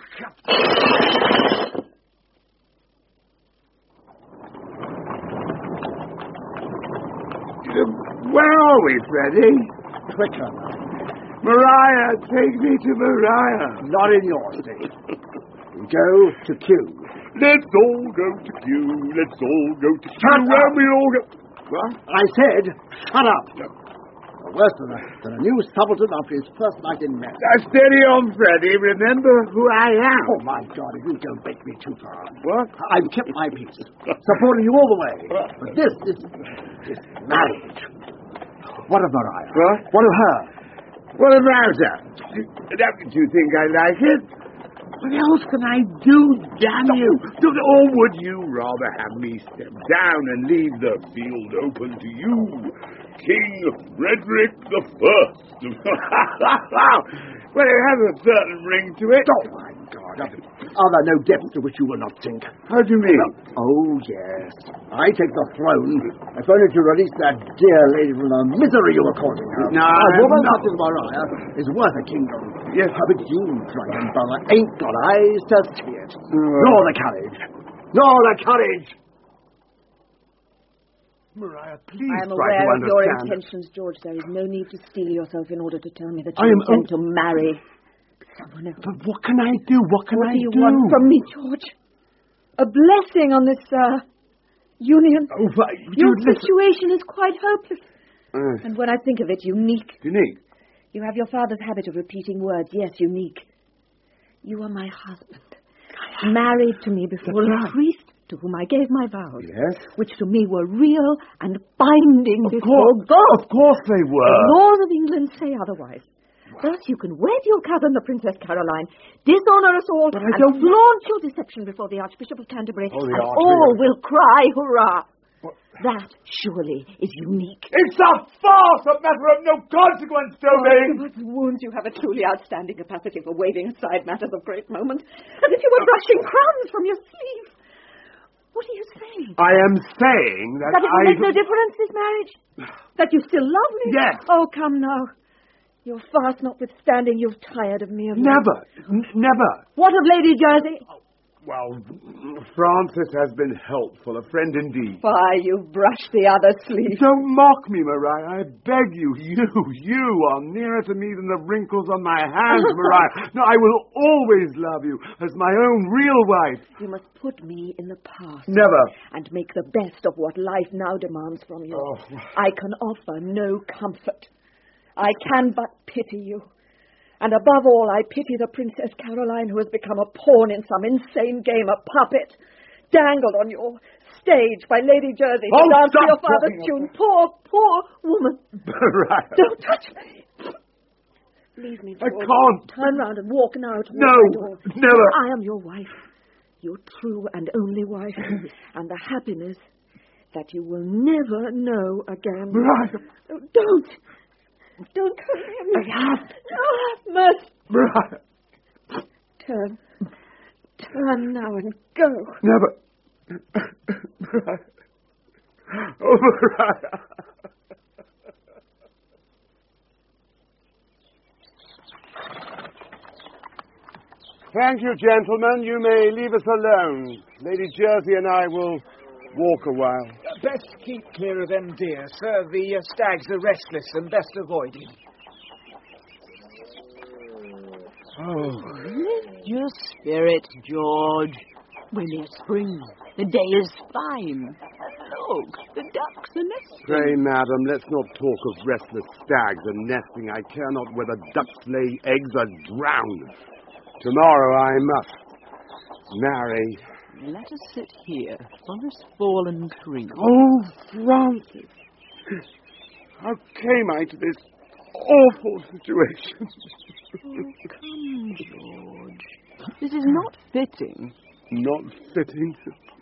where are we, Freddie? Quicker. Mariah, take me to Mariah. Not in your state. Go to Kew. Let's all go to Kew. Let's all go to Kew. Shut Where up. we all go. What? I said, shut up. Worse than a, than a new subaltern after his first night in Mess. Now, steady on, Freddie. Remember who I am. Oh, my God, if you don't make me too far. What? I've kept my peace. Supporting you all the way. But this is... this marriage. What of Mariah? What? What of her? What about her? Do you think I like it? What else can I do, damn you? Or would you rather have me step down and leave the field open to you, King Frederick the First? Well, it has a certain ring to it. Oh, my God. Are there no depths to which you will not sink? How do you mean? Oh, yes. I take the throne, if only to release that dear lady from the misery you were causing her. No, a I'm woman not. such as Maria is worth a kingdom. Yes. But you, drunken brother, ain't got eyes to see it. Uh, Nor the courage. Nor the courage. Maria, please I am try aware to of your understand. intentions, George. There is no need to steel yourself in order to tell me that I you am intend to marry someone else. But what can I do? What can what I do you do? want from me, George? A blessing on this uh, union. Oh, but Your you listen- situation is quite hopeless. Uh, And when I think of it, unique. Unique. You have your father's habit of repeating words. Yes, unique. You are my husband. Married to me before That's a priest to whom I gave my vows. Yes. Which to me were real and binding Of before course. God. Of course they The were. laws of England say otherwise. Thus you can wed your cousin, the Princess Caroline, dishonour us all, But I and don't- flaunt your deception before the Archbishop of Canterbury, Oh, the and Archbishop. all will cry hurrah. That, surely, is unique. It's a farce, a matter of no consequence to me. What wounds you have a truly outstanding capacity for waving aside matters of great moment, as if you were brushing crumbs from your sleeve. What are you saying? I am saying that, That it will I... make no difference, this marriage? That you still love me? Yes. Oh, come now. Your farce notwithstanding, you've tired of me. Of Never. N- never. What of Lady Jersey? Well, Francis has been helpful, a friend indeed. Why, you've brushed the other sleeve. Don't mock me, Maria. I beg you. You, you are nearer to me than the wrinkles on my hands, Maria. No, I will always love you as my own real wife. You must put me in the past. Never. And make the best of what life now demands from you. Oh. I can offer no comfort. I can but pity you. And above all, I pity the Princess Caroline, who has become a pawn in some insane game, a puppet, dangled on your stage by Lady Jersey to Oh, dance to stop your father's talking. tune. Poor, poor woman. Maria. Don't touch me. Leave me, I George. can't. Turn round and walk now towards No, my door. never. I am your wife, your true and only wife, and the happiness that you will never know again. Maria. Oh, don't. Don't come near me. I have. Oh, have mercy. Maria. Turn. Turn now and go. Never. Maria. Oh, Maria. Thank you, gentlemen. You may leave us alone. Lady Jersey and I will walk a while. Best keep clear of them, dear, sir. The uh, stags are restless and best avoided. Oh, lift your spirit, George. We're near spring. The day is fine. Look, the ducks are nesting. Pray, madam, let's not talk of restless stags and nesting. I care not whether ducks lay eggs or drown. Tomorrow I must marry. Let us sit here on this fallen tree. Oh, Francis. How came I to this awful situation? Oh, come, George. This is not fitting. Not fitting?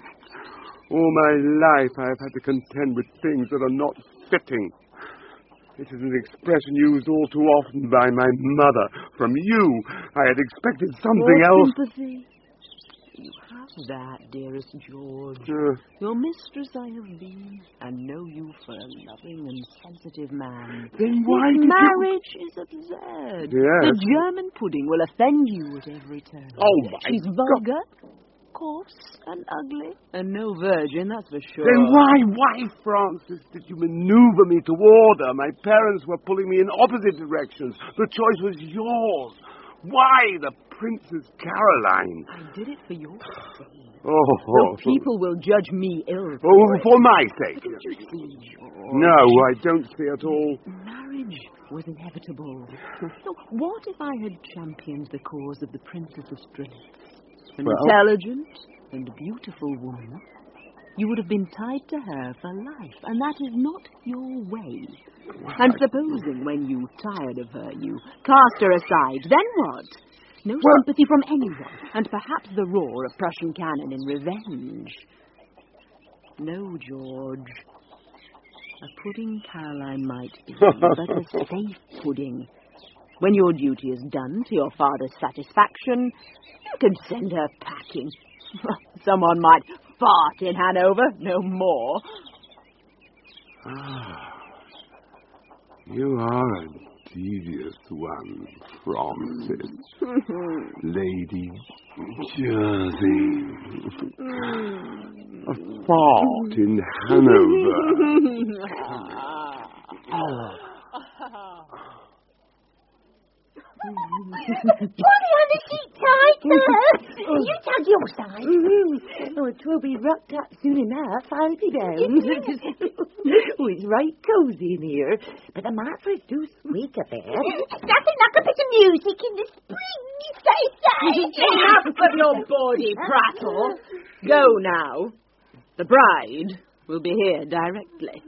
All my life I have had to contend with things that are not fitting. It is an expression used all too often by my mother. From you, I had expected something More else. sympathy. You have that, dearest George. Uh, Your mistress I have been, and know you for a loving and sensitive man. Then why this did you- marriage is absurd. Yes. The German pudding will offend you at every turn. Oh, my She's God. vulgar, coarse, and ugly, and no virgin, that's for sure. Then why, why, Francis, did you maneuver me toward her? My parents were pulling me in opposite directions. The choice was yours. Why the Princess Caroline? I did it for your sake. Oh, Though people will judge me ill. for oh, it. for my sake. Don't you see, George? No, I don't see at all. Marriage was inevitable. So what if I had championed the cause of the Princess of Strelitz? An Well- intelligent and beautiful woman. You would have been tied to her for life, and that is not your way. And supposing when you've tired of her, you cast her aside, then what? No sympathy from anyone, and perhaps the roar of Prussian cannon in revenge. No, George. A pudding Caroline might be, but a safe pudding. When your duty is done to your father's satisfaction, you can send her packing. Someone might fart in Hanover, no more. Ah, you are a devious one, Francis. Lady Jersey. A fart in Hanover. Polly on the seat tighter. You tug your side. Oh, it will be rocked up soon enough, I'll be bound. Oh, it's right cosy in here, but the mattress do squeak a bit. Nothing like a bit of music in the spring, say, say. Enough of your bawdy prattle. Go now. The bride will be here directly.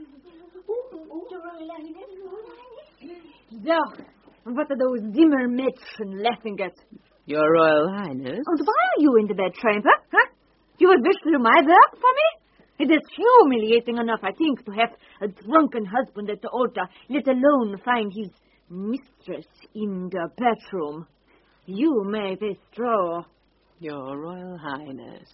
So, what are those Zimmermädchen laughing at? Your Royal Highness. And why are you in the bed, Tramper? Huh? You would wish to do my work for me? It is humiliating enough, I think, to have a drunken husband at the altar, let alone find his mistress in the bedroom. You may withdraw. Your Royal Highness.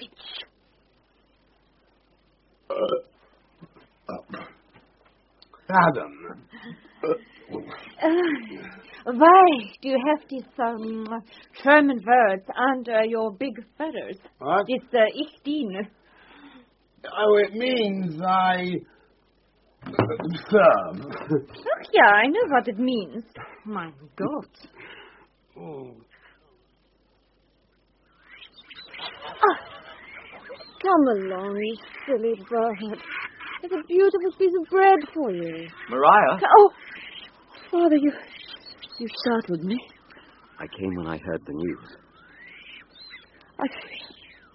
Uh, uh, Adam. Uh, why do you have these um, German words under your big feathers? What? It's uh, ich dien. Oh, it means I serve. Oh, yeah, I know what it means. My God. Oh. Oh, come along, you silly bird. There's a beautiful piece of bread for you. Maria? Oh, Father, you, you startled me. I came when I heard the news. I feel,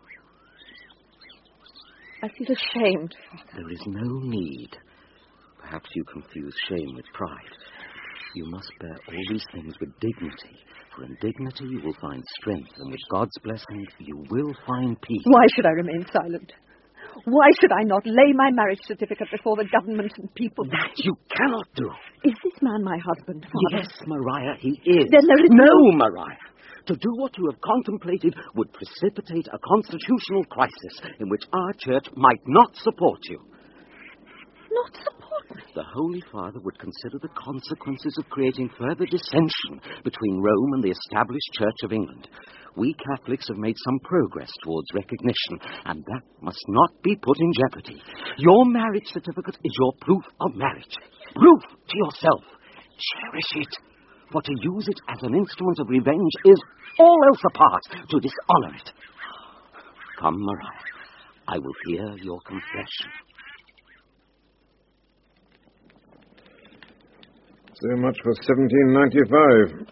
I feel ashamed. There is no need. Perhaps you confuse shame with pride. You must bear all these things with dignity. For in dignity you will find strength, and with God's blessing you will find peace. Why should I remain silent? Why should I not lay my marriage certificate before the government and people? That you cannot do. Is this man my husband, Father? Yes, Maria, he is. Then there is no... no... Maria. To do what you have contemplated would precipitate a constitutional crisis in which our church might not support you. Not support me? The Holy Father would consider the consequences of creating further dissension between Rome and the established Church of England. We Catholics have made some progress towards recognition, and that must not be put in jeopardy. Your marriage certificate is your proof of marriage. Proof to yourself. Cherish it. For to use it as an instrument of revenge is, all else apart, to dishonor it. Come, Maria. I will hear your confession. So much for seventeen ninety-five.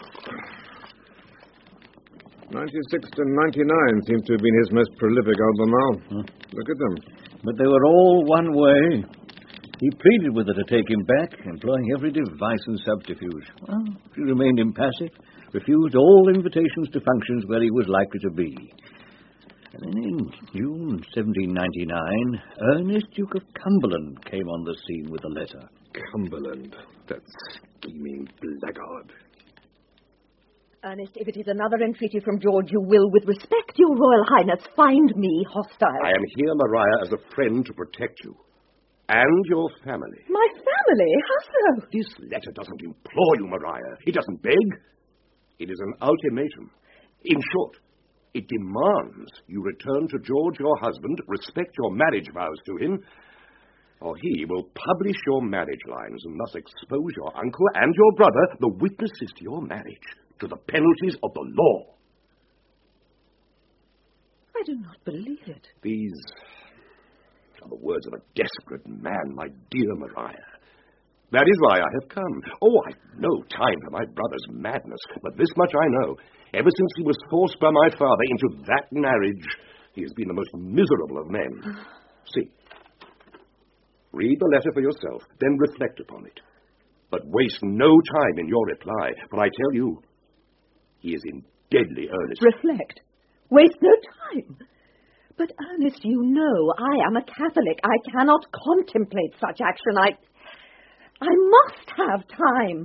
ninety-six to ninety-nine seems to have been his most prolific Albemarle. Huh? Look at them. But they were all one way. He pleaded with her to take him back, employing every device and subterfuge. Well, she remained impassive, refused all invitations to functions where he was likely to be. And then in June seventeen ninety-nine, Ernest, Duke of Cumberland, came on the scene with a letter. Cumberland, that scheming blackguard. Ernest, if it is another entreaty from George, you will, with respect, your Royal Highness, find me hostile. I am here, Maria, as a friend to protect you. And your family. My family? How so? This letter doesn't implore you, Maria. It doesn't beg. It is an ultimatum. In short, it demands you return to George, your husband, respect your marriage vows to him, or he will publish your marriage lines and thus expose your uncle and your brother, the witnesses to your marriage, to the penalties of the law. I do not believe it. These are the words of a desperate man, my dear Maria. That is why I have come. Oh, I've no time for my brother's madness, but this much I know. Ever since he was forced by my father into that marriage, he has been the most miserable of men. See. Read the letter for yourself, then reflect upon it. But waste no time in your reply, for I tell you, he is in deadly earnest. Reflect? Waste no time? But, Ernest, you know I am a Catholic. I cannot contemplate such action. I... I must have time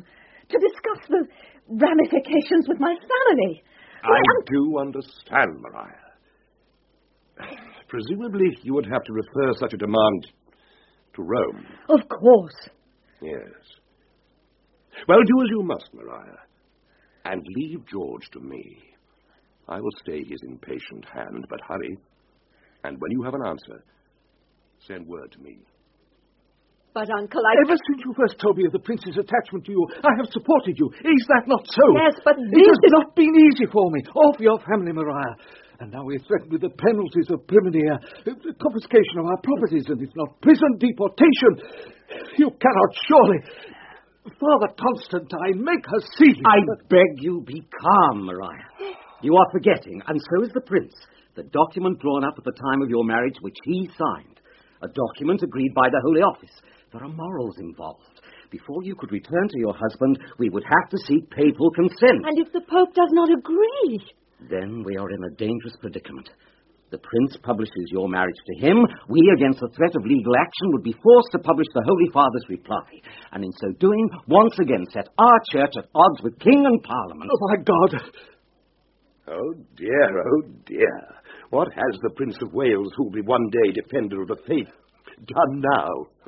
to discuss the ramifications with my family. I do understand, Maria. Presumably you would have to refer such a demand to Rome. Of course. Yes. Well, do as you must, Maria, and leave George to me. I will stay his impatient hand, but hurry. And when you have an answer, send word to me. But, Uncle, I... Ever since you first told me of the prince's attachment to you, I have supported you. Is that not so? Yes, but It this... has not been easy for me, or for your family, Maria. And now we're threatened with the penalties of Plymouth, uh, confiscation of our properties, and if not prison, deportation. You cannot surely... Father Constantine, make her see... I beg you, be calm, Maria. You are forgetting, and so is the prince, the document drawn up at the time of your marriage, which he signed. A document agreed by the Holy Office. There are morals involved. Before you could return to your husband, we would have to seek papal consent. And if the Pope does not agree? Then we are in a dangerous predicament. The prince publishes your marriage to him. We, against the threat of legal action, would be forced to publish the Holy Father's reply. And in so doing, once again set our church at odds with king and parliament. Oh, my God. Oh, dear, oh, dear. What has the Prince of Wales, who will be one day defender of the faith, done now?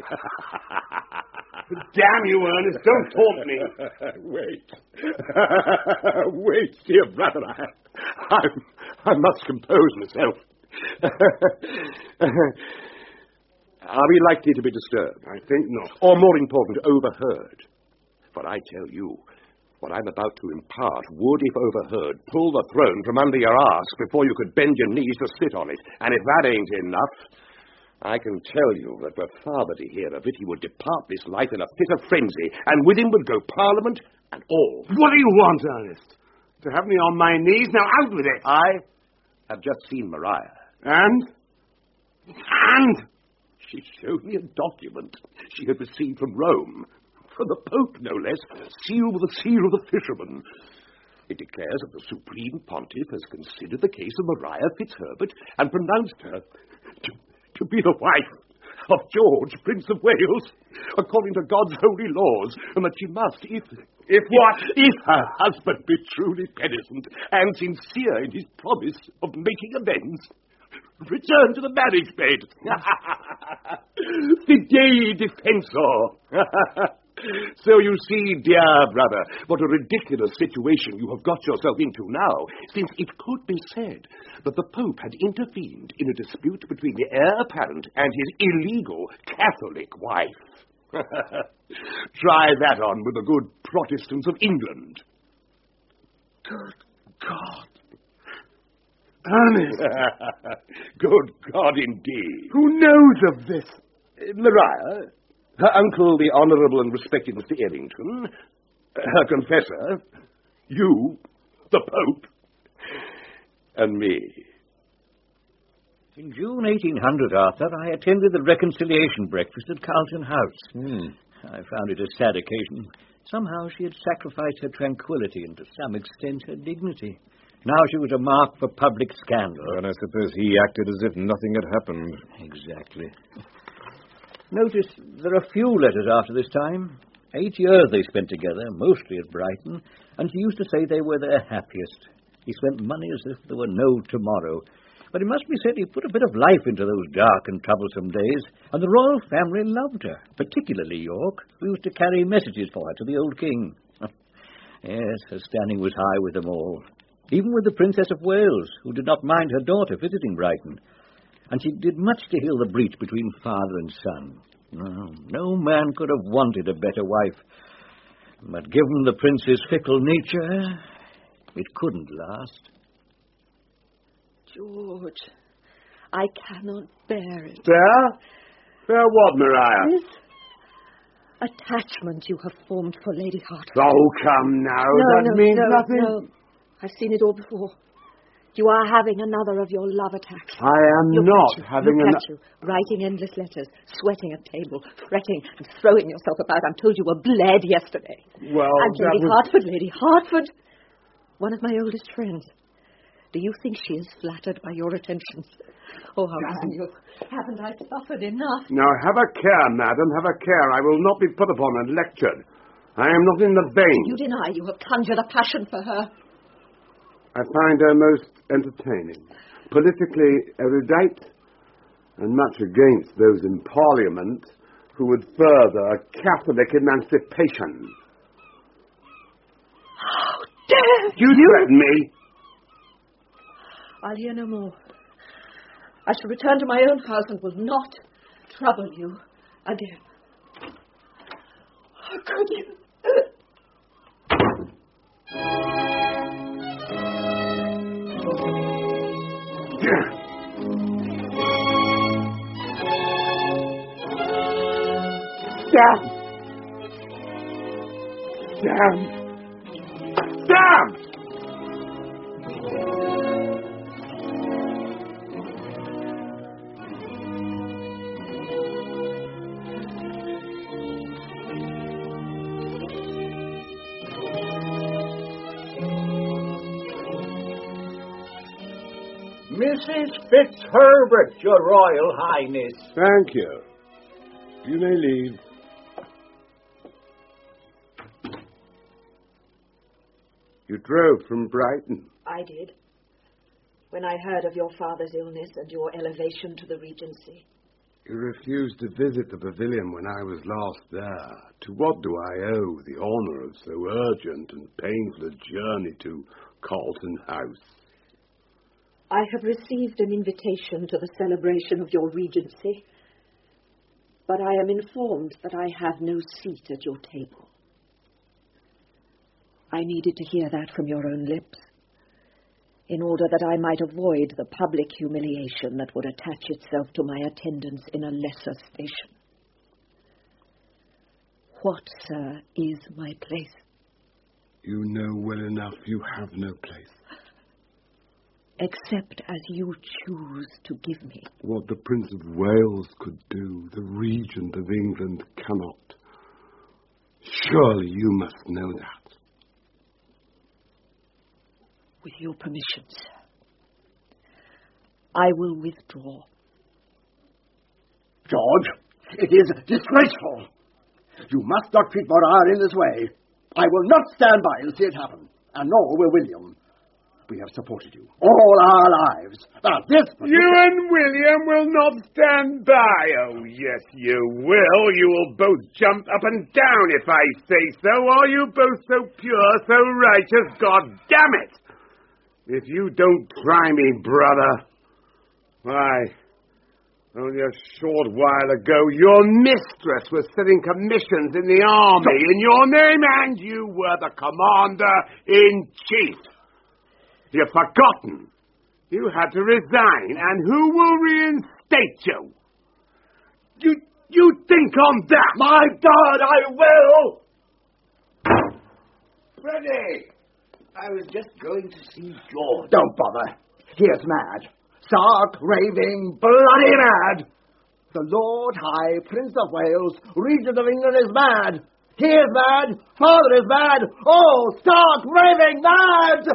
Damn you, Ernest, don't taunt me. Wait. Wait, dear brother. I, I, I must compose myself. Are we likely to be disturbed? I think not. Or more important, overheard? For I tell you, what I'm about to impart would, if overheard, pull the throne from under your arse before you could bend your knees to sit on it. And if that ain't enough, I can tell you that were father to hear of it, he would depart this life in a fit of frenzy, and with him would go Parliament and all. What do you want, Ernest? To have me on my knees? Now out with it. I have just seen Maria. And? And? She showed me a document she had received from Rome. From the Pope, no less, sealed with the seal of the fisherman. It declares that the Supreme Pontiff has considered the case of Maria Fitzherbert and pronounced her to, to be the wife of George, Prince of Wales, according to God's holy laws, and that she must, if... If what? If her husband be truly penitent and sincere in his promise of making amends, return to the marriage bed. Fidei defensor. So you see, dear brother, what a ridiculous situation you have got yourself into now, since it could be said that the Pope had intervened in a dispute between the heir apparent and his illegal Catholic wife. Try that on with the good Protestants of England. Good God. Ernest. Good God, indeed. Who knows of this? Uh, Maria, her uncle, the Honourable and Respected Mister Errington, her confessor, you, the Pope, and me. In June eighteen hundred, Arthur, I attended the reconciliation breakfast at Carlton House. Hmm. I found it a sad occasion. Somehow she had sacrificed her tranquility and, to some extent, her dignity. Now she was a mark for public scandal. And I suppose he acted as if nothing had happened. Exactly. Notice there are few letters after this time. Eight years they spent together, mostly at Brighton, and she used to say they were their happiest. He spent money as if there were no tomorrow. But it must be said he put a bit of life into those dark and troublesome days, and the royal family loved her, particularly York, who used to carry messages for her to the old king. Yes, her standing was high with them all, even with the Princess of Wales, who did not mind her daughter visiting Brighton. And she did much to heal the breach between father and son. No, no man could have wanted a better wife. But given the prince's fickle nature, it couldn't last. George, I cannot bear it. Bear? Bear what, Maria? This attachment you have formed for Lady Hertford. Oh, come now. No, that no, means no, nothing. No. I've seen it all before. You are having another of your love attacks. I am Look not at you, having Look an... at you, writing endless letters, sweating at table, fretting and throwing yourself about. I'm told you were bled yesterday. Well, and that Lady was... Hertford, Lady Hertford, one of my oldest friends. Do you think she is flattered by your attentions? Oh, how haven't you? Haven't I suffered enough? Now, have a care, madam, have a care. I will not be put upon and lectured. I am not in the vein. You deny you have conjured a passion for her. I find her most entertaining, politically erudite, and much against those in Parliament who would further Catholic emancipation. How dare you! You threaten me! I'll hear no more. I shall return to my own house and will not trouble you again. How could you? Damn! Damn! Damn! Missus Fitzherbert, Your Royal Highness. Thank you. You may leave. You drove from Brighton. I did. When I heard of your father's illness and your elevation to the regency. You refused to visit the pavilion when I was last there. To what do I owe the honour of so urgent and painful a journey to Carlton House? I have received an invitation to the celebration of your regency, but I am informed that I have no seat at your table. I needed to hear that from your own lips, in order that I might avoid the public humiliation that would attach itself to my attendance in a lesser station. What, sir, is my place? You know well enough you have no place. Except as you choose to give me. What the Prince of Wales could do, the Regent of England cannot. Surely you must know that. With your permission, sir, I will withdraw. George, it is disgraceful. You must not treat Maria in this way. I will not stand by and see it happen, and nor will William. We have supported you all our lives. Now this... You and William will not stand by. Oh, yes, you will. You will both jump up and down if I say so. Are you both so pure, so righteous? God damn it! If you don't try me, brother, why, only a short while ago, your mistress was setting commissions in the army in your name, and you were the commander-in-chief. You've forgotten. You had to resign, and who will reinstate you? You, you think on that? My God, I will! Freddie! I was just going to see George. Don't bother. He is mad. Stark, raving, bloody mad. The Lord High Prince of Wales, Regent of England, is mad. He is mad. Father is mad. Oh, stark, raving mad!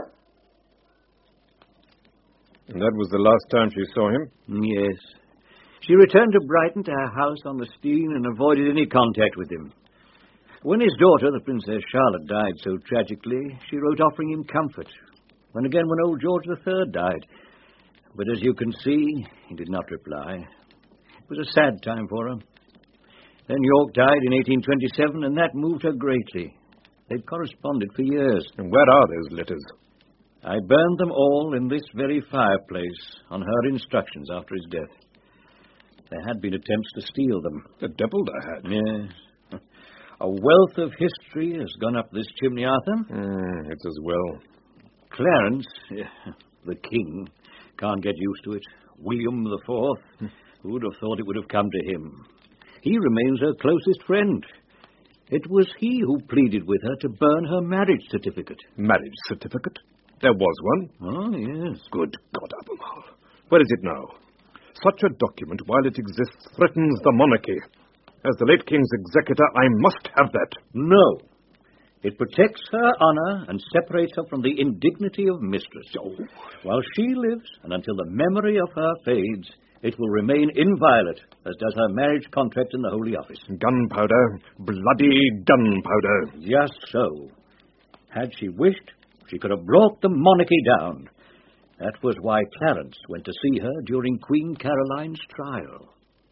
And that was the last time she saw him? Yes. She returned to Brighton to her house on the Steine and avoided any contact with him. When his daughter, the Princess Charlotte, died so tragically, she wrote offering him comfort. When again, when old George the Third died. But as you can see, he did not reply. It was a sad time for her. Then York died in eighteen twenty-seven, and that moved her greatly. They'd corresponded for years. And where are those letters? I burned them all in this very fireplace on her instructions after his death. There had been attempts to steal them. The devil there had. Yes. A wealth of history has gone up this chimney, Arthur. Mm, it's as well. Clarence, the king, can't get used to it. William the Fourth, who would have thought it would have come to him? He remains her closest friend. It was he who pleaded with her to burn her marriage certificate. Marriage certificate? There was one. Oh, yes. Good God, Albemarle. Where is it now? Such a document, while it exists, threatens the monarchy. As the late king's executor, I must have that. No. It protects her honor and separates her from the indignity of mistress. Oh. While she lives, and until the memory of her fades, it will remain inviolate, as does her marriage contract in the Holy Office. Gunpowder. Bloody gunpowder. Just so. Had she wished, she could have brought the monarchy down. That was why Clarence went to see her during Queen Caroline's trial.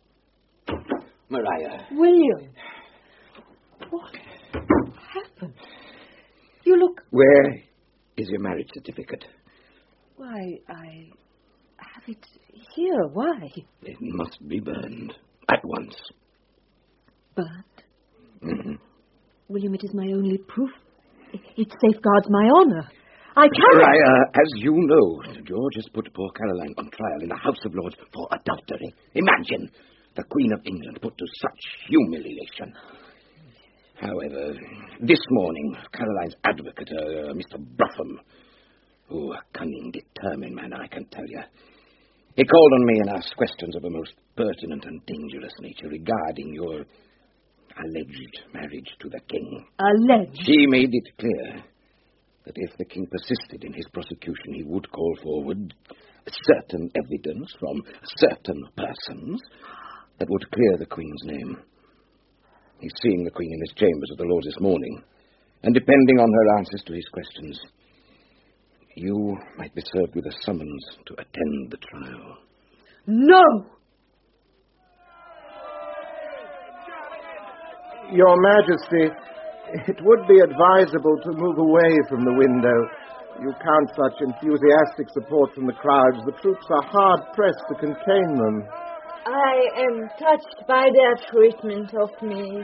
Maria. William. What happened? You look... Where is your marriage certificate? Why, I have it here. Why? It must be burned. At once. Burned? Mm-hmm. William, it is my only proof. It, it safeguards my honor. I cannot... Maria, as you know, George has put poor Caroline on trial in the House of Lords for adultery. Imagine the Queen of England put to such humiliation. However, this morning, Caroline's advocate, uh, Mister Bruffham, oh, a cunning, determined man, I can tell you, he called on me and asked questions of a most pertinent and dangerous nature regarding your alleged marriage to the king. Alleged? He made it clear that if the king persisted in his prosecution, he would call forward certain evidence from certain persons that would clear the Queen's name. He's seeing the Queen in his chambers of the Lords this morning, and depending on her answers to his questions, you might be served with a summons to attend the trial. No! Your Majesty, it would be advisable to move away from the window. You count such enthusiastic support from the crowds. The troops are hard-pressed to contain them. I am touched by their treatment of me.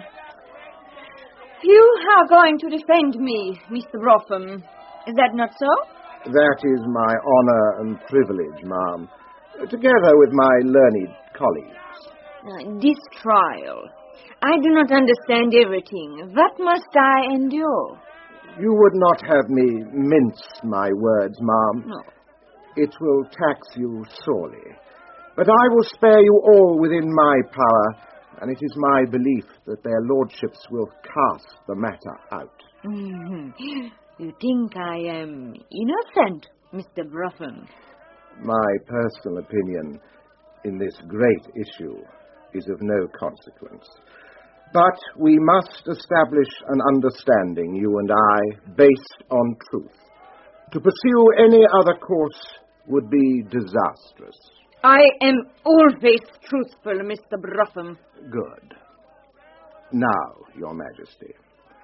You are going to defend me, Mister Brotham. Is that not so? That is my honor and privilege, ma'am, together with my learned colleagues. Uh, this trial, I do not understand everything. What must I endure? You would not have me mince my words, ma'am. No. It will tax you sorely. But I will spare you all within my power, and it is my belief that their lordships will cast the matter out. Mm-hmm. You think I am innocent, Mister Brotham? My personal opinion in this great issue is of no consequence. But we must establish an understanding, you and I, based on truth. To pursue any other course would be disastrous. I am always truthful, Mister Brotham. Good. Now, Your Majesty,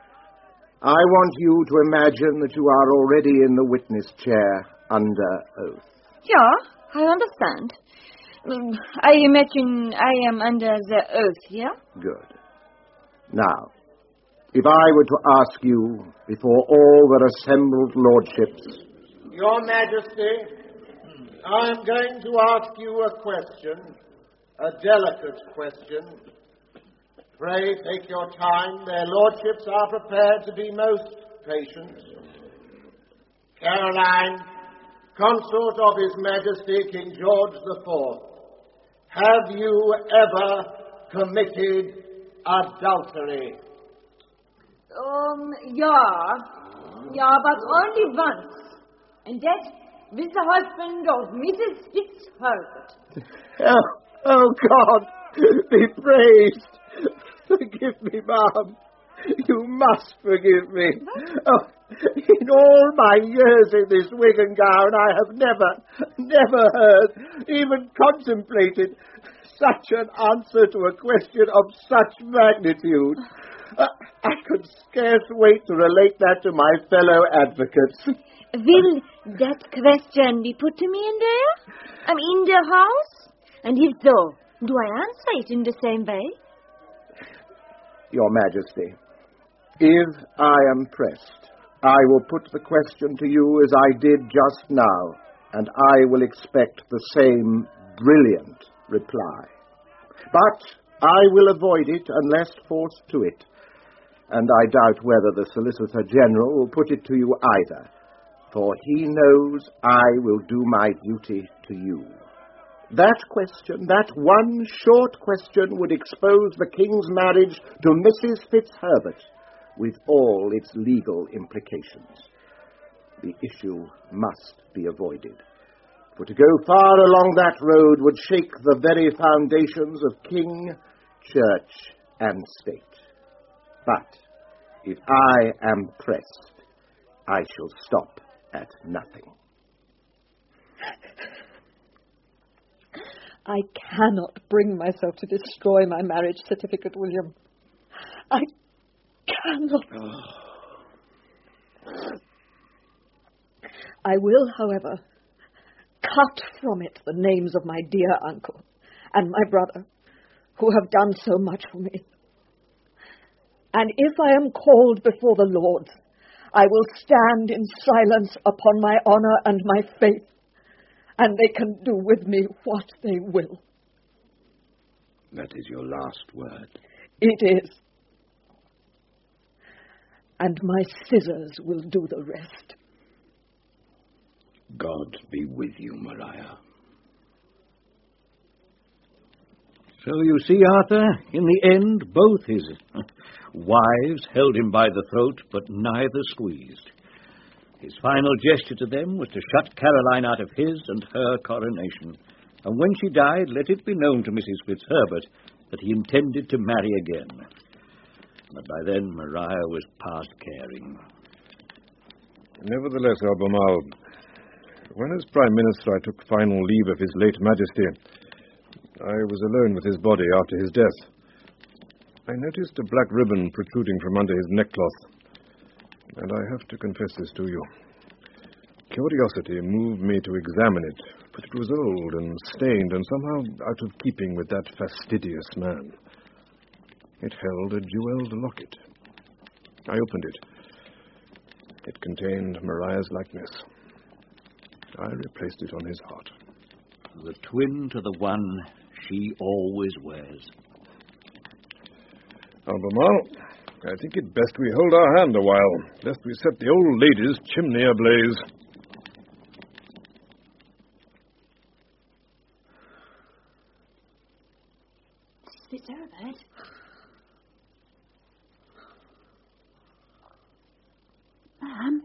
I want you to imagine that you are already in the witness chair under oath. Yeah, I understand. Um, I imagine I am under the oath, yeah? Good. Now, if I were to ask you before all the assembled lordships... Your Majesty, I am going to ask you a question, a delicate question. Pray take your time. Their lordships are prepared to be most patient. Caroline, consort of His Majesty King George the Fourth, have you ever committed adultery? Um, yeah. Yeah, but only once. And that with the husband of Missus Fitzherbert. Oh, oh, God, be praised. Forgive me, ma'am. You must forgive me. Oh, in all my years in this wig and gown, I have never, never heard, even contemplated, such an answer to a question of such magnitude. Uh, I could scarce wait to relate that to my fellow advocates. Will that question be put to me in there? I mean, in the house? And if so, do I answer it in the same way? Your Majesty, if I am pressed, I will put the question to you as I did just now, and I will expect the same brilliant reply. But I will avoid it unless forced to it, and I doubt whether the Solicitor General will put it to you either, for he knows I will do my duty to you. That question, that one short question, would expose the King's marriage to Missus Fitzherbert, with all its legal implications. The issue must be avoided, For to go far along that road would shake the very foundations of king, church, and state. But if I am pressed, I shall stop at nothing. I cannot bring myself to destroy my marriage certificate, William. I cannot. Oh. I will, however, cut from it the names of my dear uncle and my brother, who have done so much for me. And if I am called before the Lord, I will stand in silence upon my honor and my faith, and they can do with me what they will. That is your last word. It is. And my scissors will do the rest. God be with you, Maria. So you see, Arthur, in the end, both his wives held him by the throat, but neither squeezed. His final gesture to them was to shut Caroline out of his and her coronation. And when she died, let it be known to Missus Fitzherbert that he intended to marry again. But by then, Maria was past caring. Nevertheless, Albemarle, when as Prime Minister I took final leave of His late Majesty, I was alone with his body after his death. I noticed a black ribbon protruding from under his neckcloth, and I have to confess this to you. Curiosity moved me to examine it, but it was old and stained and somehow out of keeping with that fastidious man. It held a jeweled locket. I opened it. It contained Maria's likeness. I replaced it on his heart. The twin to the one she always wears. Albemarle, I think it best we hold our hand a while, lest we set the old lady's chimney ablaze. Fitzherbert? Ma'am?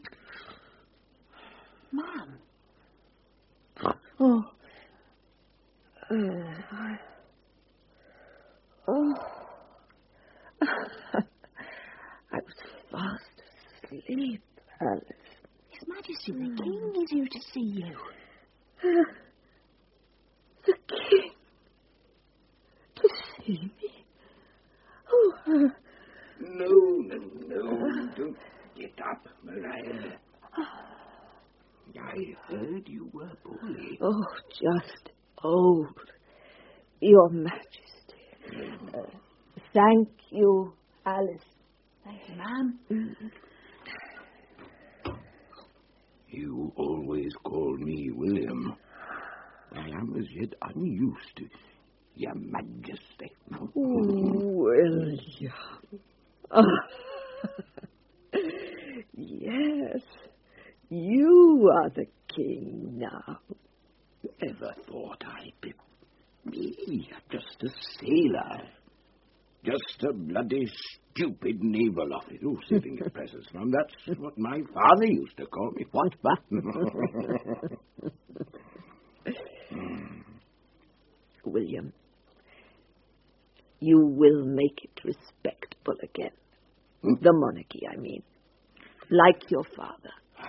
Ma'am? Oh. Uh, oh. I was fast asleep, Alice. His Majesty the King is here to see you. Uh, the King? To see me? Oh, uh, No, no, no. Don't get up, Maria. I heard you were poorly. Oh, just old, Your Majesty. Uh, thank you, Alice. Thank you, ma'am. You always call me William. I am as yet unused to Your Majesty. William. Oh. Yes, you are the king now. Ever thought I'd be me, just a sailor? Just a bloody stupid naval officer who's sitting in presence from. That's what my father used to call me. What, William, you will make it respectable again. Hmm? The monarchy, I mean. Like your father.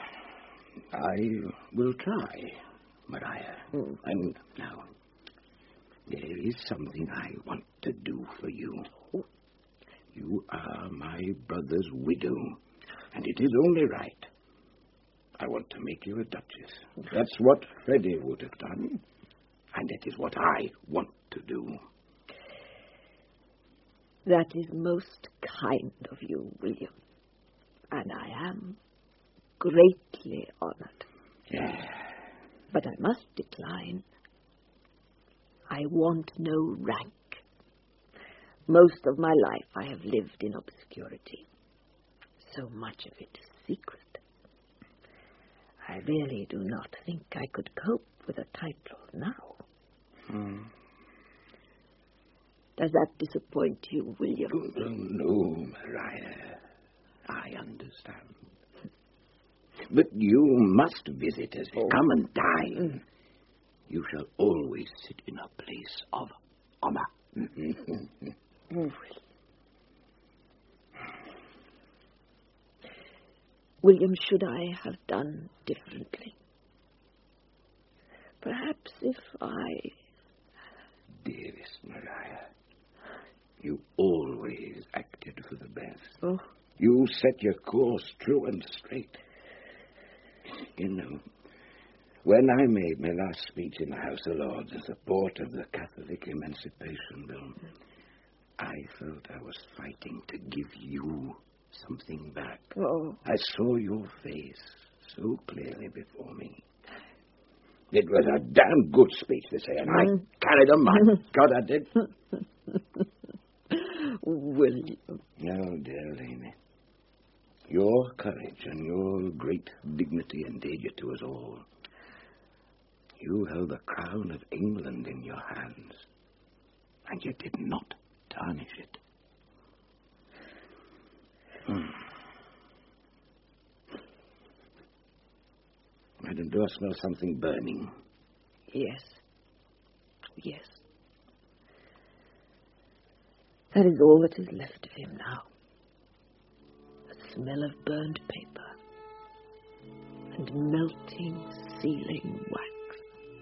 I will try, Maria. Mm. And now, there is something I want to do for you. You are my brother's widow, and it is only right. I want to make you a duchess. That's what Freddie would have done, and it is what I want to do. That is most kind of you, William, and I am greatly honored. Yeah. But I must decline. I want no rank. Most of my life I have lived in obscurity. So much of it is secret. I really do not think I could cope with a title now. Hmm. Does that disappoint you, William? Oh, no, Maria. I understand. But you must visit us. Oh. Come and dine. Mm. you shall always sit in a place of honor. William, should I have done differently? Perhaps if I... Dearest Maria, you always acted for the best. Oh. You set your course true and straight. You know, when I made my last speech in the House of Lords in support of the Catholic Emancipation Bill, I felt I was fighting to give you something back. Oh. I saw your face so clearly before me. It was a damn good speech, they say, and I carried a mind. God, I did. William. No, dear Lady. Your courage and your great dignity endeared to us all. You held the crown of England in your hands, and you did not tarnish it. Hmm. Madam, do I smell something burning? Yes. Yes. That is all that is left of him now. The smell of burned paper and melting sealing wax.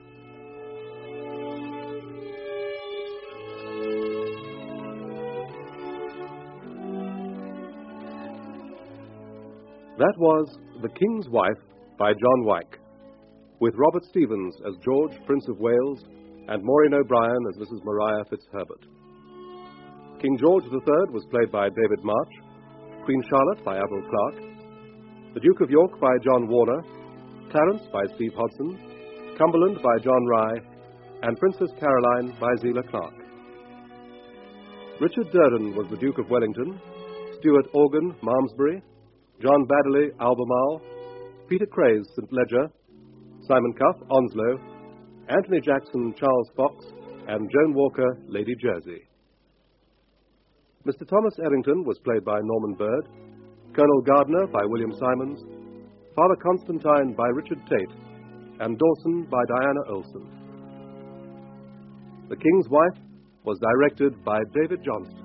That was The King's Wife by John Wyke, with Robert Stevens as George, Prince of Wales, and Maureen O'Brien as Missus Maria Fitzherbert. King George the Third was played by David March, Queen Charlotte by Avril Clark, the Duke of York by John Warner, Clarence by Steve Hodson, Cumberland by John Rye, and Princess Caroline by Zela Clark. Richard Durden was the Duke of Wellington, Stuart Organ, Malmesbury, John Baddeley, Albemarle, Peter Craze, Saint Ledger, Simon Cuff, Onslow, Anthony Jackson, Charles Fox, and Joan Walker, Lady Jersey. Mister Thomas Errington was played by Norman Bird, Colonel Gardner by William Simons, Father Constantine by Richard Tate, and Dawson by Diana Olson. The King's Wife was directed by David Johnston.